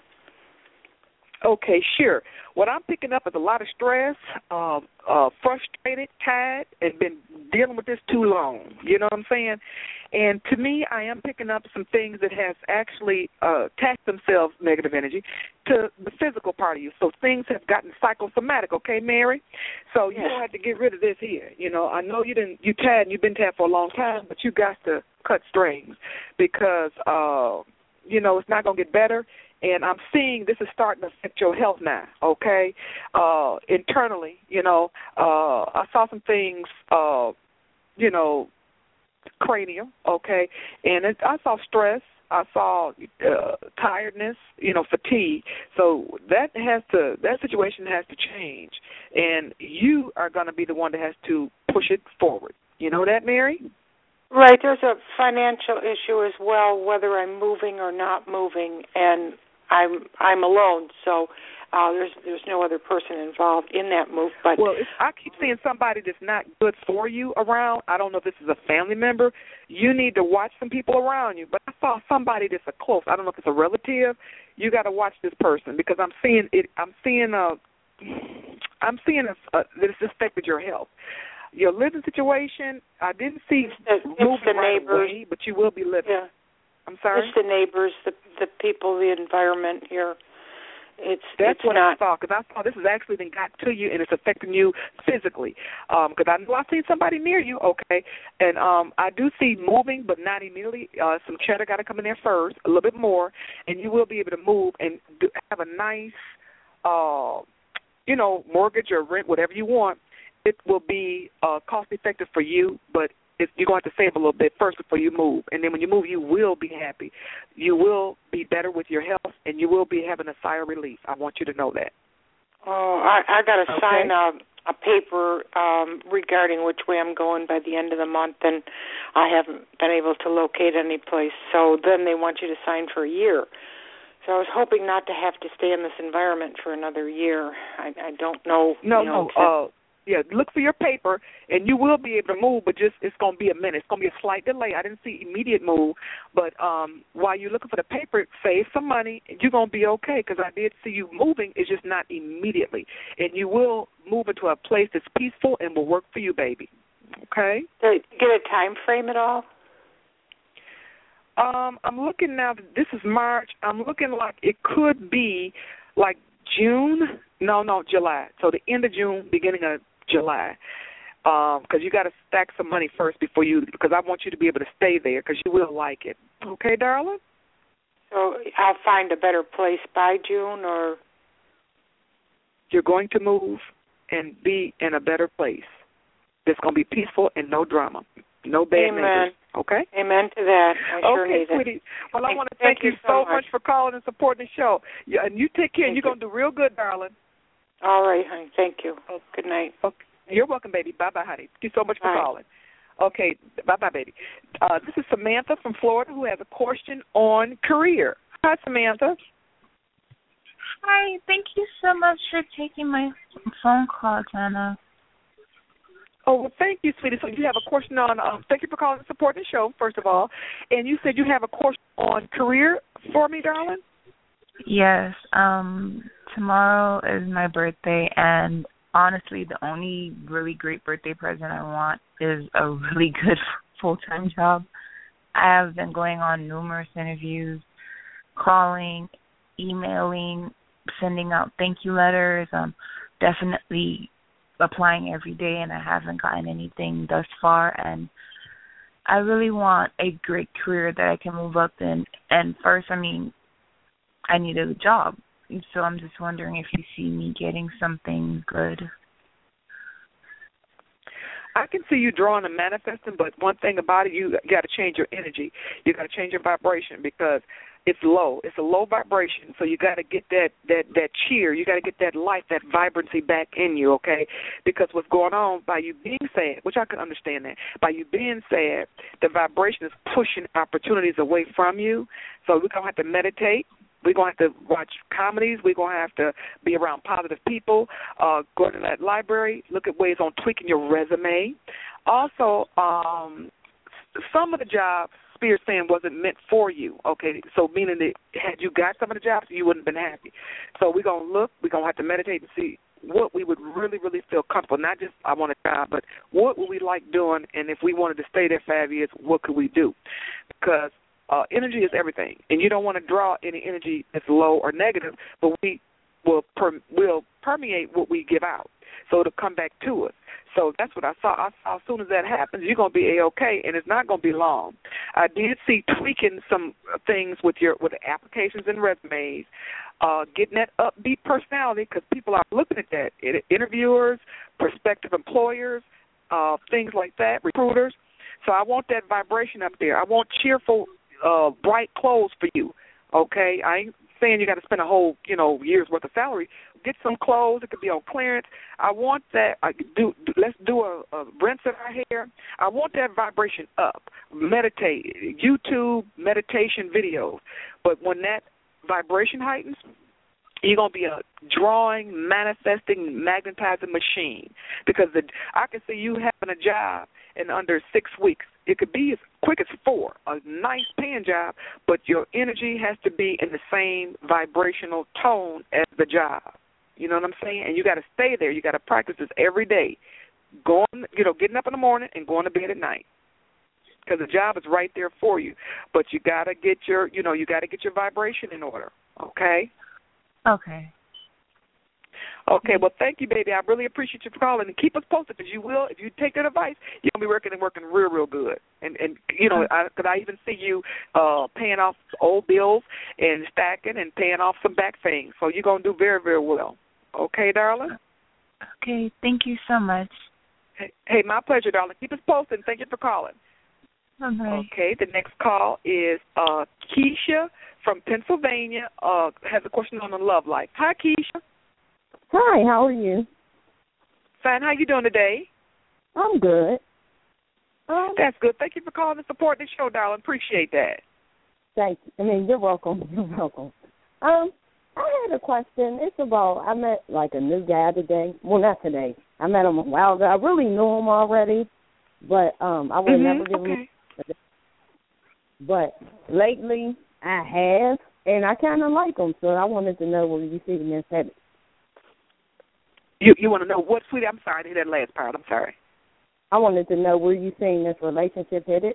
Okay, sure. What I'm picking up is a lot of stress, uh, uh, frustrated, tired, and been dealing with this too long. You know what I'm saying? And to me, I am picking up some things that has actually uh, attached themselves, negative energy, to the physical part of you. So things have gotten psychosomatic, okay, Mary? So you yes. don't have to get rid of this here. You know, I know you didn't, you tired and you've been tired for a long time, but you got to cut strings because, uh, you know, it's not going to get better. And I'm seeing this is starting to affect your health now, okay? Uh, internally, you know, uh, I saw some things, uh, you know, cranial, okay? And it, I saw stress. I saw uh, tiredness, you know, fatigue. So that has to that situation has to change, and you are going to be the one that has to push it forward. You know that, Mary? Right. There's a financial issue as well, whether I'm moving or not moving, and I'm I'm alone, so uh, there's there's no other person involved in that move. But well, if I keep seeing somebody that's not good for you around. I don't know if this is a family member. You need to watch some people around you. But I saw somebody that's a close. I don't know if it's a relative. You got to watch this person because I'm seeing it. I'm seeing a. I'm seeing a, a, that it's affected your health. Your living situation. I didn't see it's, moving it's the right neighbors, away, but you will be living. Yeah. I'm sorry? It's the neighbors, the the people, the environment here. It's That's it's what not, I saw, because I saw this has actually been got to you, and it's affecting you physically. Because um, I know I've seen somebody near you, okay, and um, I do see moving, but not immediately. Uh, some cheddar got to come in there first, a little bit more, and you will be able to move and do, have a nice, uh, you know, mortgage or rent, whatever you want. It will be uh, cost-effective for you, but It's, you're going to have to save a little bit first before you move. And then when you move, you will be happy. You will be better with your health, and you will be having a sigh of relief. I want you to know that. Oh, I, I got to okay. sign a, a paper um, regarding which way I'm going by the end of the month, and I haven't been able to locate any place. So then they want you to sign for a year. So I was hoping not to have to stay in this environment for another year. I, I don't know. No, you know, no. Uh, Yeah, look for your paper, and you will be able to move, but just it's going to be a minute. It's going to be a slight delay. I didn't see immediate move, but um, while you're looking for the paper, save some money, and you're going to be okay, because I did see you moving. It's just not immediately. And you will move into a place that's peaceful and will work for you, baby. Okay? Did you get a time frame at all? Um, I'm looking now. This is March. I'm looking like it could be like June. No, no, July. So the end of June, beginning of July, because um, you got to stack some money first before you, because I want you to be able to stay there, because you will like it. Okay, darling? So I'll find a better place by June, or? You're going to move and be in a better place. It's going to be peaceful and no drama, no bad Amen. neighbors. Okay? Amen to that. I sure okay, need sweetie. it. Well, I thank, want to thank, thank you so much. much for calling and supporting the show. Yeah, and you take care, thank and you're going to do real good, darling. All right, honey. Thank you. Okay. Good night. Okay. You're welcome, baby. Bye-bye, honey. Thank you so much for Bye. calling. Okay. Bye-bye, baby. Uh, this is Samantha from Florida who has a question on career. Hi, Samantha. Hi. Thank you so much for taking my phone call, Tana. Oh, well, thank you, sweetie. So you have a question on, um, thank you for calling and supporting the show, first of all. And you said you have a question on career for me, darling? Yes. Um, tomorrow is my birthday, and honestly, the only really great birthday present I want is a really good full-time job. I have been going on numerous interviews, calling, emailing, sending out thank you letters, um, definitely applying every day, and I haven't gotten anything thus far. And I really want a great career that I can move up in. And first, I mean, I needed a job. So I'm just wondering if you see me getting something good. I can see you drawing and manifesting, but one thing about it, you got to change your energy. You got to change your vibration, because it's low. It's a low vibration, so you got to get that, that, that cheer. You got to get that life, that vibrancy back in you, okay? Because what's going on by you being sad, which I can understand that, by you being sad, the vibration is pushing opportunities away from you. So we're going to have to meditate. We're going to have to watch comedies. We're going to have to be around positive people, uh, go to that library, look at ways on tweaking your resume. Also, um, some of the jobs, Spears saying, wasn't meant for you, okay? So meaning that had you got some of the jobs, you wouldn't have been happy. So we're going to look, we're going to have to meditate and see what we would really, really feel comfortable, not just I want a job, but what would we like doing, and if we wanted to stay there five years, what could we do? Because Uh, energy is everything, and you don't want to draw any energy that's low or negative, but we will per- will permeate what we give out, so it'll come back to us. So that's what I saw. I saw as soon as that happens, you're going to be A-okay, and it's not going to be long. I did see tweaking some things with your with the applications and resumes, uh, getting that upbeat personality, because people are looking at that, it, interviewers, prospective employers, uh, things like that, recruiters. So I want that vibration up there. I want cheerful uh, bright clothes for you. Okay, I ain't saying you got to spend a whole, you know, year's worth of salary. Get some clothes. It could be on clearance. I want that. I do. do let's do a, a rinse in our hair. I want that vibration up. Meditate. YouTube meditation videos. But when that vibration heightens, you're going to be a drawing, manifesting, magnetizing machine. Because the, I can see you having a job in under six weeks. It could be as quick as four, a nice paying job, but your energy has to be in the same vibrational tone as the job. You know what I'm saying? And you got to stay there. You got to practice this every day. Going, you know, getting up in the morning and going to bed at night. Because the job is right there for you. But you got to get your, you know, you got to get your vibration in order. Okay? Okay. Okay, well, thank you, baby. I really appreciate you for calling. And keep us posted, because you will, if you take that advice, you're going to be working and working real, real good. And, and you know, I, cause I even see you uh, paying off old bills and stacking and paying off some back things. So you're going to do very, very well. Okay, darling? Okay, thank you so much. Hey, hey, my pleasure, darling. Keep us posted, and thank you for calling. Bye-bye. Okay, the next call is uh, Keisha from Pennsylvania. Uh, has a question on the love life. Hi, Keisha. Hi, how are you? Fine. How you doing today? I'm good. Um, That's good. Thank you for calling and supporting the show, darling. Appreciate that. Thank you. I mean, you're welcome. You're welcome. Um, I had a question. It's about, I met like a new guy today. Well, not today. I met him a while ago. I really knew him already, but um, I would mm-hmm. never give okay. him. But lately, I have, and I kind of like him, so I wanted to know where you see him headed. You you want to know what, sweetie? I'm sorry, I didn't hear that last part. I'm sorry. I wanted to know where you seeing this relationship headed.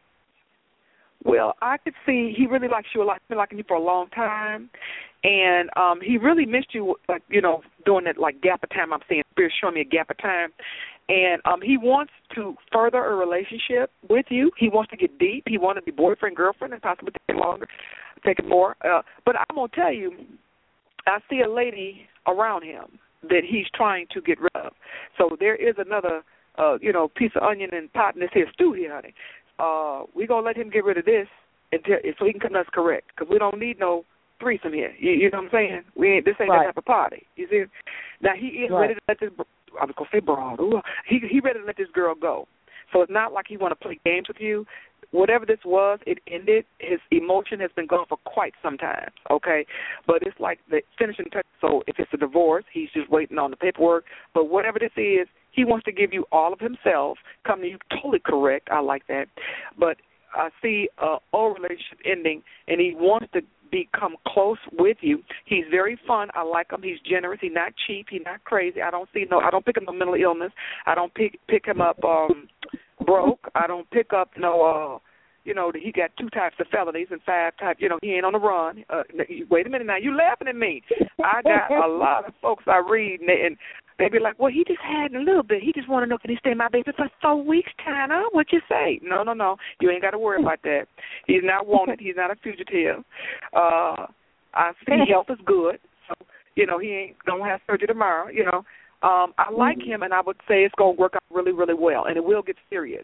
Well, I could see he really likes you a lot. He's been liking you for a long time, and um, he really missed you, like you know, during that like gap of time. I'm saying Spirit's showing me a gap of time, and um, he wants to further a relationship with you. He wants to get deep. He wants to be boyfriend, girlfriend, and possibly take it longer, take it more. Uh, but I'm gonna tell you, I see a lady around him that he's trying to get rid of. So there is another, uh, you know, piece of onion and pot in this here stew here, honey. Uh, we're going to let him get rid of this until, so he can come to us correct, because we don't need no threesome here. You, you know what I'm saying? We ain't, this ain't right. that type of party. You see? Now, he is right. ready to let this, I was going to say broad, ooh, he, he ready to let this girl go. So it's not like he want to play games with you. Whatever this was, it ended. His emotion has been gone for quite some time, okay? But it's like the finishing touch. So if it's a divorce, he's just waiting on the paperwork. But whatever this is, he wants to give you all of himself, come to you totally correct. I like that. But I see a old relationship ending, and he wants to become close with you. He's very fun. I like him. He's generous. He's not cheap. He's not crazy. I don't see no. I don't pick him up mental illness. I don't pick pick him up um, broke. I don't pick up no. Uh, you know, he got two types of felonies and five types. You know, he ain't on the run. Uh, wait a minute now. You laughing at me? I got a lot of folks I read, and, they, and they be like, well, he just had a little bit. He just want to know, can he stay my baby for four weeks, Tana? What you say? No, no, no. You ain't got to worry about that. He's not wanted. He's not a fugitive. Uh, I see health is good. So, you know, he ain't going to have surgery tomorrow, you know. Um, I like him, and I would say it's going to work out really, really well, and it will get serious.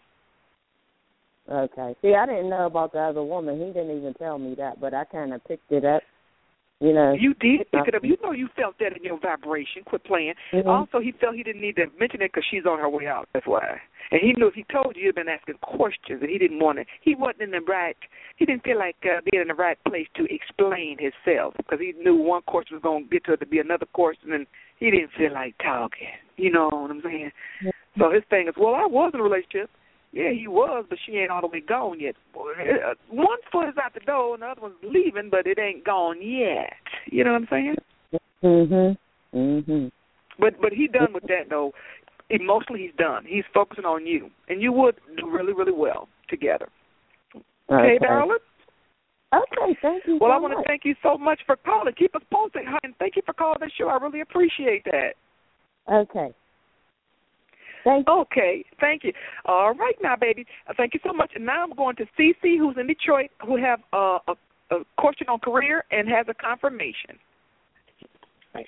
Okay. See, I didn't know about the other woman. He didn't even tell me that, but I kind of picked it up. You know, you did pick it up. You know you felt that in your vibration. Quit playing. Mm-hmm. Also, he felt he didn't need to mention it because she's on her way out. That's why. And he knew if he told you, you'd been asking questions, and he didn't want to. He wasn't in the right. He didn't feel like uh, being in the right place to explain himself, because he knew one course was going to get to it to be another course, and then he didn't feel like talking. You know what I'm saying? Mm-hmm. So his thing is, well, I was in a relationship. Yeah, he was, but she ain't all the way gone yet. One foot is out the door, and the other one's leaving, but it ain't gone yet. You know what I'm saying? Mhm. Mhm. But but he done with that though. Emotionally, he's done. He's focusing on you, and you would do really really well together. Okay, okay. darling. Okay, thank you. Well, so I want to much. thank you so much for calling. Keep us posted, honey, and thank you for calling the show. I really appreciate that. Okay. Thank you. Okay, thank you. All right now, baby. Uh, thank you so much. And now I'm going to Cece, who's in Detroit, who have uh, a, a question on career and has a confirmation. Hi,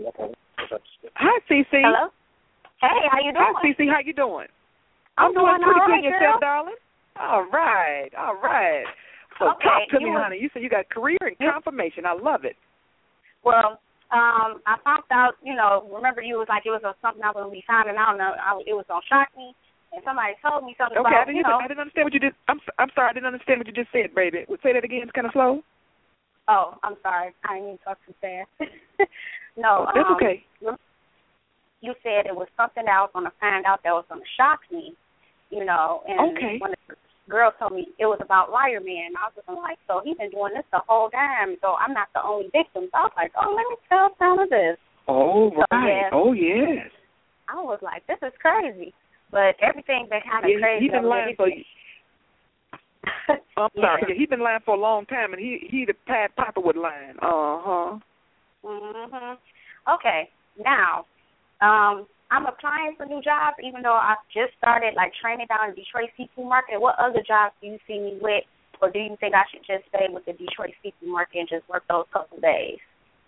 Cece. Hello. Hey, how you doing? Hi, Cece. How you doing? I'm, I'm doing, doing pretty all good right, yourself, darling. All right, all right. So okay, talk to you me, was, honey. You said you got career and confirmation. I love it. Well, um, I found out, you know, remember you was like, it was something I was going to be finding out, and I, it was going to shock me, and somebody told me something okay, about, I didn't, you know. I didn't understand what you did. I'm, I'm sorry, I didn't understand what you just said, baby. Say that again. It's kind of slow. Oh, I'm sorry. I didn't mean to talk too fast. no. Oh, that's um, okay. You said it was something that I was going to find out that was going to shock me, you know, and okay. when the girl told me it was about Liar Man, I was just like, so he's been doing this the whole time, so I'm not the only victim. So I was like, oh, let me tell some of this. Oh, so, right. Yeah, oh, yes. I was like, this is crazy. But everything been kind of yeah, crazy. He's been lying for you. I'm sorry. yeah. Yeah, he's been lying for a long time, and he he the Pat Piper with lying. Uh huh. Mhm. Okay. Now, um, I'm applying for new jobs, even though I just started like training down in Detroit seafood market. What other jobs do you see me with, or do you think I should just stay with the Detroit seafood market and just work those couple days?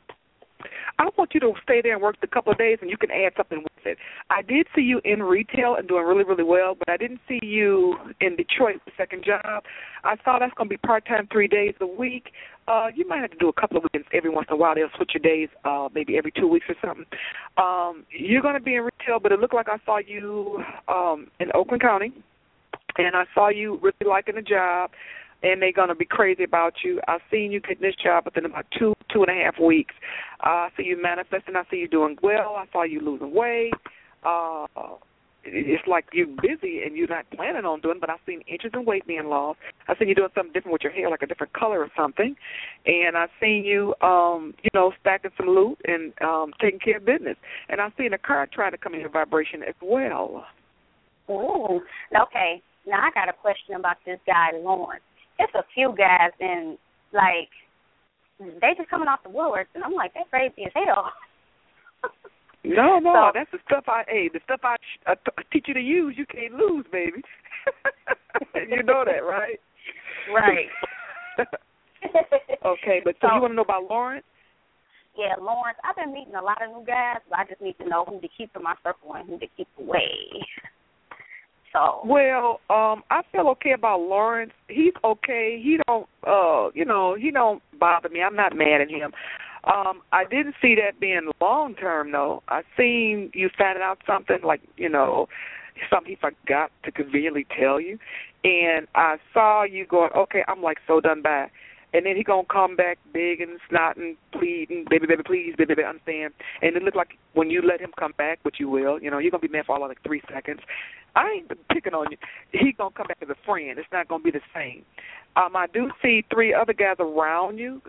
I want you to stay there and work the couple of days, and you can add something with it. I did see you in retail and doing really, really well, but I didn't see you in Detroit, the second job. I thought that's going to be part-time three days a week. Uh, you might have to do a couple of weekends every once in a while. They'll switch your days uh, maybe every two weeks or something. Um, you're going to be in retail, but it looked like I saw you um, in Oakland County, and I saw you really liking the job, and they're going to be crazy about you. I've seen you getting this job within about two, two and a half weeks. Uh, I see you manifesting. I see you doing well. I saw you losing weight. Uh, it's like you're busy and you're not planning on doing, but I've seen inches in weight being lost. I've seen you doing something different with your hair, like a different color or something. And I've seen you, um, you know, stacking some loot and um, taking care of business. And I've seen a car trying to come in your vibration as well. Ooh, okay. Now I got a question about this guy, Lawrence. It's a few guys, and, like, they just coming off the woodworks, and I'm like, that's crazy as hell. No, no, so, that's the stuff I, hey, the stuff I, I t- teach you to use, you can't lose, baby. You know that, right? Right. Okay, but so, so you want to know about Lawrence? Yeah, Lawrence. I've been meeting a lot of new guys, but I just need to know who to keep in my circle and who to keep away. So. Well, um, I feel okay about Lawrence. He's okay. He don't, uh, you know, he don't bother me. I'm not mad at him. Um, I didn't see that being long term though. I seen you finding out something like, you know, something he forgot to conveniently tell you, and I saw you going, okay, I'm like so done by. And then he gonna come back big and snotting, pleading, baby, baby, please, baby, baby, understand. And it looked like when you let him come back, which you will, you know, you're gonna be mad for all like three seconds. I ain't picking on you. He gonna come back as a friend. It's not gonna be the same. Um, I do see three other guys around you.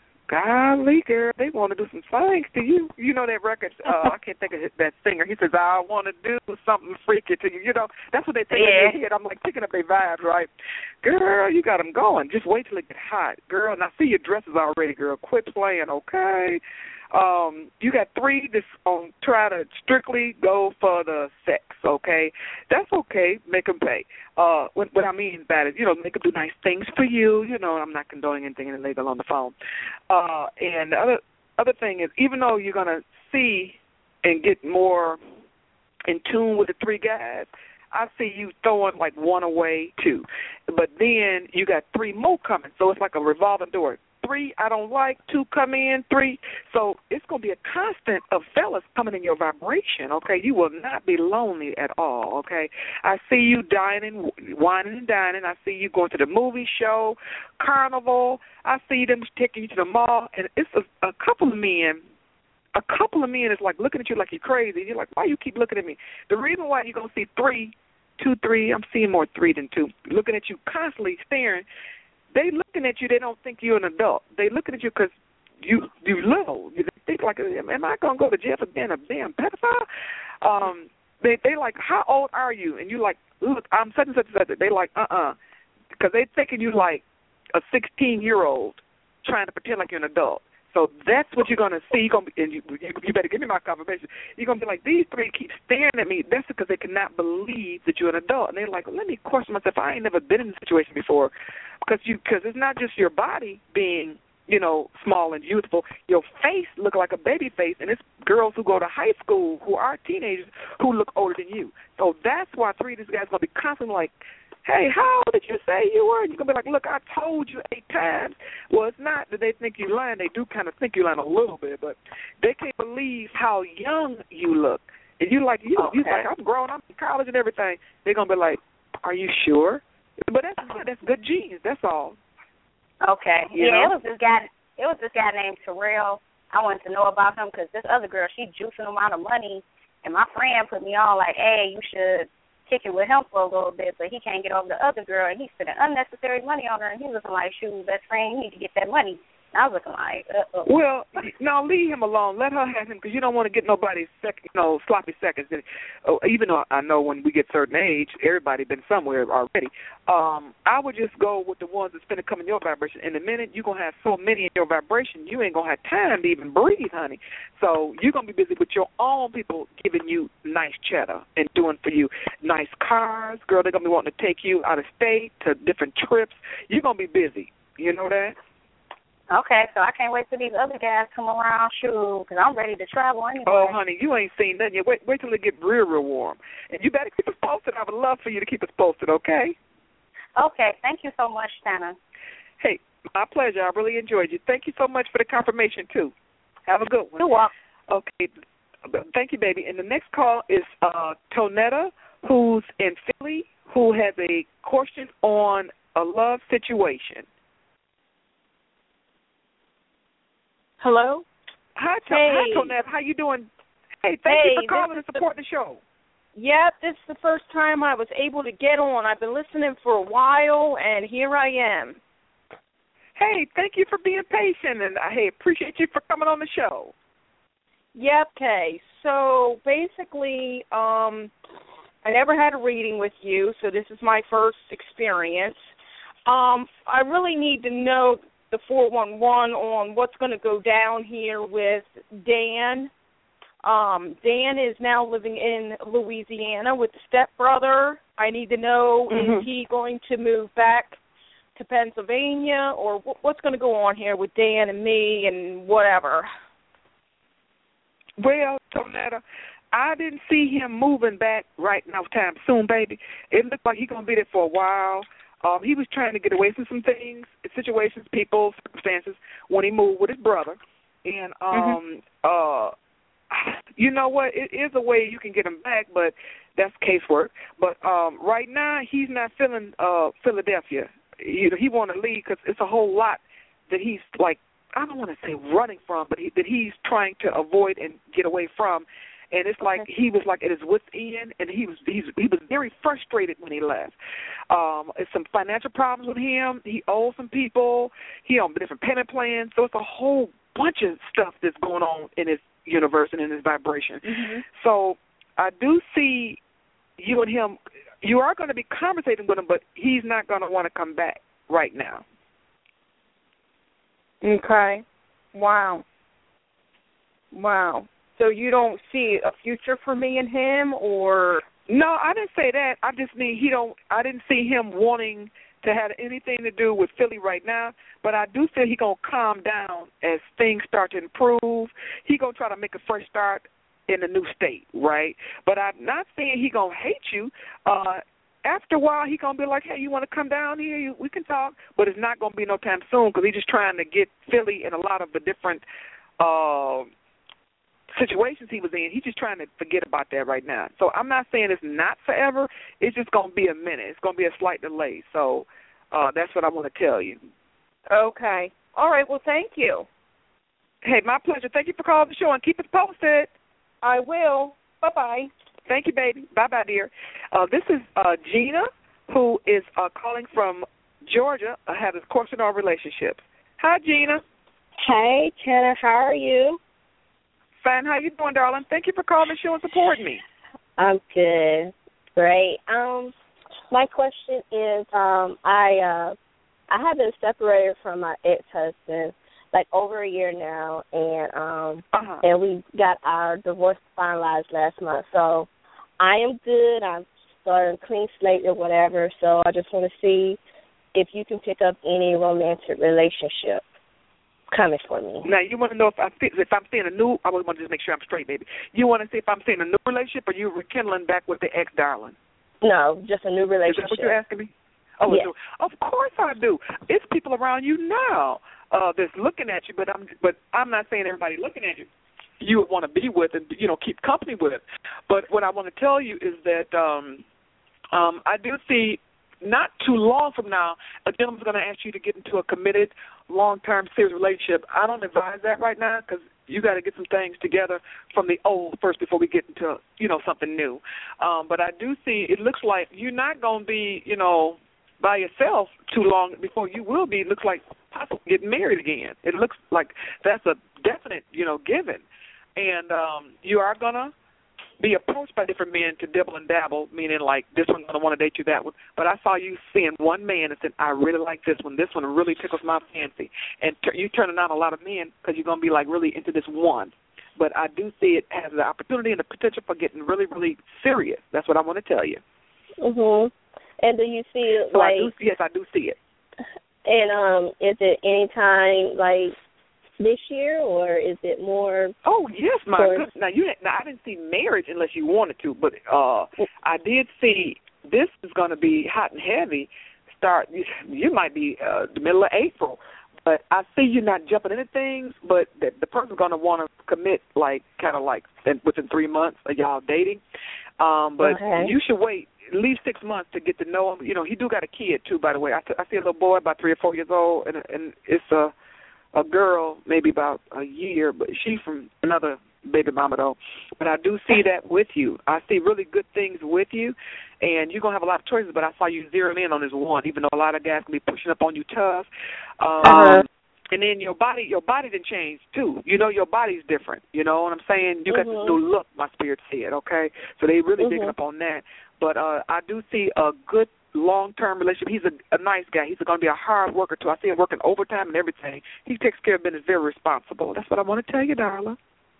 Golly, girl, they want to do some things to you. You know that record, uh, I can't think of that singer. He says, I want to do something freaky to you. You know, that's what they think yeah. in their head. I'm like picking up their vibes, right? Girl, you got them going. Just wait till it get hot. Girl, and I see your dresses already, girl. Quit playing, okay? Um, you got three that's going to try to strictly go for the sex, okay? That's okay. Make them pay. Uh, what, what I mean by it, you know, make them do nice things for you. You know, I'm not condoning anything illegal on the phone. Uh, and the other, other thing is, even though you're going to see and get more in tune with the three guys, I see you throwing like one away, too. But then you got three more coming, so it's like a revolving door. Three I don't like, two come in, three. So it's going to be a constant of fellas coming in your vibration, okay? You will not be lonely at all, okay? I see you dining, whining and dining. I see you going to the movie show, carnival. I see them taking you to the mall. And it's a, a couple of men, a couple of men is like looking at you like you're crazy. You're like, why you keep looking at me? The reason why you're going to see three, two, three, I'm seeing more three than two, looking at you constantly staring. They looking at you. They don't think you're an adult. They looking at you because you you little. They think like, am I gonna go to jail for being a damn pedophile? Um, they they like, how old are you? And you like, look, I'm such and such and such. They like, uh uh, because they thinking you like a sixteen year old trying to pretend like you're an adult. So that's what you're gonna see. You're gonna be, and you, you better give me my confirmation. You're gonna be like, these three keep staring at me. That's because they cannot believe that you're an adult, and they're like, let me question myself. I ain't never been in this situation before, because you because it's not just your body being, you know, small and youthful. Your face look like a baby face, and it's girls who go to high school who are teenagers who look older than you. So that's why three of these guys gonna be constantly like, hey, how old did you say you were? And you're going to be like, look, I told you eight times. Well, it's not that they think you're lying. They do kind of think you're lying a little bit, but they can't believe how young you look. And you're like, you, okay. you're like, I'm grown, I'm in college and everything. They're going to be like, are you sure? But that's good. That's good genes. That's all. Okay. You yeah, know? it was this guy. It was this guy named Terrell. I wanted to know about him because this other girl, she juicing him out of money, and my friend put me on like, hey, you should kick it with him for a little bit, but he can't get over the other girl, and he's spending unnecessary money on her, and he's looking like, shoot, best friend, you need to get that money. And I was looking like, uh-oh. Well, now leave him alone. Let her have him because you don't want to get nobody's sec- you know, sloppy seconds. Oh, even though I know when we get certain age, everybody been somewhere already. Um, I would just go with the ones that's going to come in your vibration. In a minute, you're going to have so many in your vibration, you ain't going to have time to even breathe, honey. So you're going to be busy with your own people giving you nice cheddar and doing for you nice cars. Girl, they're going to be wanting to take you out of state to different trips. You're going to be busy. You know that? Okay, so I can't wait till these other guys come around, shoot, because I'm ready to travel anyway. Oh, honey, you ain't seen nothing yet. Wait, wait till it get real, real warm. And you better keep us posted. I would love for you to keep us posted, okay? Okay, thank you so much, Tana. Hey, my pleasure. I really enjoyed you. Thank you so much for the confirmation, too. Have a good one. You're welcome. Okay, thank you, baby. And the next call is uh, Tonetta, who's in Philly, who has a question on a love situation. Hello? Hi, T- hey. Hi, Tonetta. How you doing? Hey, thank hey, you for calling and supporting the, the show. Yep, this is the first time I was able to get on. I've been listening for a while, and here I am. Hey, thank you for being patient, and I hey, appreciate you for coming on the show. Yep, okay. So basically, um, I never had a reading with you, so this is my first experience. Um, I really need to know the four one one on what's going to go down here with Dan. Um, Dan is now living in Louisiana with the stepbrother. I need to know, mm-hmm. is he going to move back to Pennsylvania, or what's going to go on here with Dan and me and whatever? Well, Tonetta, I didn't see him moving back right now time soon, baby. It looked like he's going to be there for a while. Um, he was trying to get away from some things, situations, people, circumstances when he moved with his brother. And, um, mm-hmm. uh, you know what, it is a way you can get him back, but that's casework. But um, right now he's not feeling uh, Philadelphia. He, he want to leave because it's a whole lot that he's, like, I don't want to say running from, but he, that he's trying to avoid and get away from. And it's like okay. he was like at his wit's end, and he was he's, he was very frustrated when he left. Um, it's some financial problems with him. He owes some people. He on different payment plans. So it's a whole bunch of stuff that's going on in his universe and in his vibration. Mm-hmm. So I do see you and him. You are going to be conversating with him, but he's not going to want to come back right now. Okay. Wow. Wow. So you don't see a future for me and him, or? No, I didn't say that. I just mean he don't. I didn't see him wanting to have anything to do with Philly right now. But I do feel he gonna calm down as things start to improve. He gonna try to make a fresh start in a new state, right? But I'm not saying he gonna hate you. Uh, after a while, he gonna be like, "Hey, you want to come down here? You, we can talk." But it's not gonna be no time soon because he's just trying to get Philly in a lot of the different. Uh, situations he was in, he's just trying to forget about that right now. So I'm not saying it's not forever. It's just going to be a minute. It's going to be a slight delay. So uh, that's what I want to tell you. Okay. All right. Well, thank you. Hey, my pleasure. Thank you for calling the show, and keep us posted. I will. Bye-bye. Thank you, baby. Bye-bye, dear. Uh, this is uh, Gina, who is uh, calling from Georgia, uh, has a question on relationships. Hi, Gina. Hey, Jenna. How are you? Fine. How you doing, darling? Thank you for calling the show and supporting me. I'm good. Great. Um, my question is, um, I uh, I have been separated from my ex-husband like over a year now, and um, uh-huh. and we got our divorce finalized last month. So I am good. I'm starting a clean slate or whatever. So I just want to see if you can pick up any romantic relationship coming for me. Now, you want to know if, I, if I'm seeing a new, I want to just make sure I'm straight, baby. You want to see if I'm seeing a new relationship or you rekindling back with the ex, darling? No, just a new relationship. Is that what you're asking me? Oh, yes. Of course I do. It's people around you now uh, that's looking at you, but I'm but I'm not saying everybody looking at you you would want to be with and, you know, keep company with. But what I want to tell you is that um, um, I do see not too long from now a gentleman's going to ask you to get into a committed, long-term, serious relationship. I don't advise that right now because you got to get some things together from the old first before we get into, you know, something new. Um, but I do see it looks like you're not going to be, you know, by yourself too long before you will be. It looks like possibly getting married again. It looks like that's a definite, you know, given. And um, you are going to be approached by different men to dibble and dabble, meaning like this one's going to want to date you, that one. But I saw you seeing one man and said, I really like this one. This one really tickles my fancy. And t- you turning down a lot of men because you're going to be like really into this one. But I do see it as the opportunity and the potential for getting really, really serious. That's what I want to tell you. Mhm. And do you see it so like? I do, yes, I do see it. And um, is it any time like this year, or is it more? Oh yes, my towards... goodness. Now you, now I didn't see marriage unless you wanted to, but uh, I did see this is going to be hot and heavy. Start you, you might be uh, the middle of April, but I see you not jumping into things. But the, the person's going to want to commit, like kind of like within three months of y'all dating. Um, but okay. You should wait at least six months to get to know him. You know, he do got a kid too, by the way. I, t- I see a little boy about three or four years old, and and it's a a girl maybe about a year, but she's from another baby mama though. But I do see that with you. I see really good things with you, and you're gonna have a lot of choices. But I saw you zeroing in on this one, even though a lot of guys can be pushing up on you tough. Um, uh-huh. And then your body, your body didn't change too. You know, your body's different. You know what I'm saying? You got mm-hmm. this new look. My spirit said, okay. So they really mm-hmm. digging up on that. But uh, I do see a good long-term relationship. He's a, a nice guy. He's going to be a hard worker too. I see him working overtime and everything. He takes care of business, very responsible. That's what I want to tell you, darling.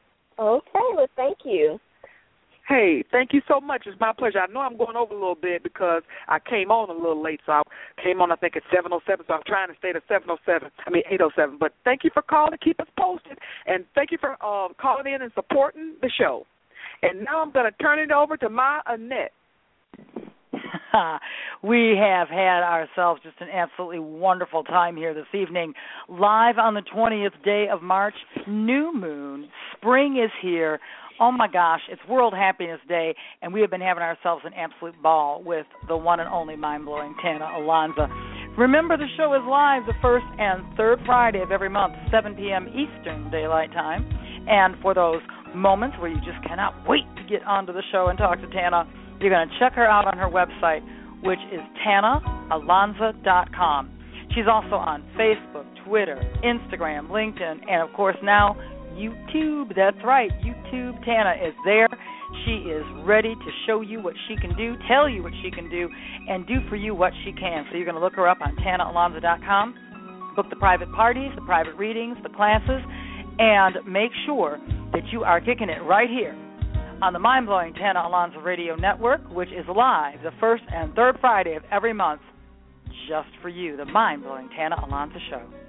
Okay. Well, thank you. Hey, thank you so much. It's my pleasure. I know I'm going over a little bit because I came on a little late, so I came on, I think, at seven oh seven, so I'm trying to stay to seven oh seven, I mean eight oh seven. But thank you for calling. Keep us posted, and thank you for uh, calling in and supporting the show. And now I'm going to turn it over to my Annette. We have had ourselves just an absolutely wonderful time here this evening, live on the twentieth day of March, new moon, spring is here. Oh, my gosh, it's World Happiness Day, and we have been having ourselves an absolute ball with the one and only mind-blowing Tana Alonso. Remember, the show is live the first and third Friday of every month, seven p.m. Eastern Daylight Time. And for those moments where you just cannot wait to get onto the show and talk to Tana, you're going to check her out on her website, which is tana alonso dot com. She's also on Facebook, Twitter, Instagram, LinkedIn, and, of course, now YouTube. That's right, YouTube. Tana is there. She is ready to show you what she can do, tell you what she can do, and do for you what she can. So you're going to look her up on tana alonso dot com, book the private parties, the private readings, the classes, and make sure that you are kicking it right here on the Mind-Blowing Tana Alonso Radio Network, which is live the first and third Friday of every month, just for you, the Mind-Blowing Tana Alonso Show.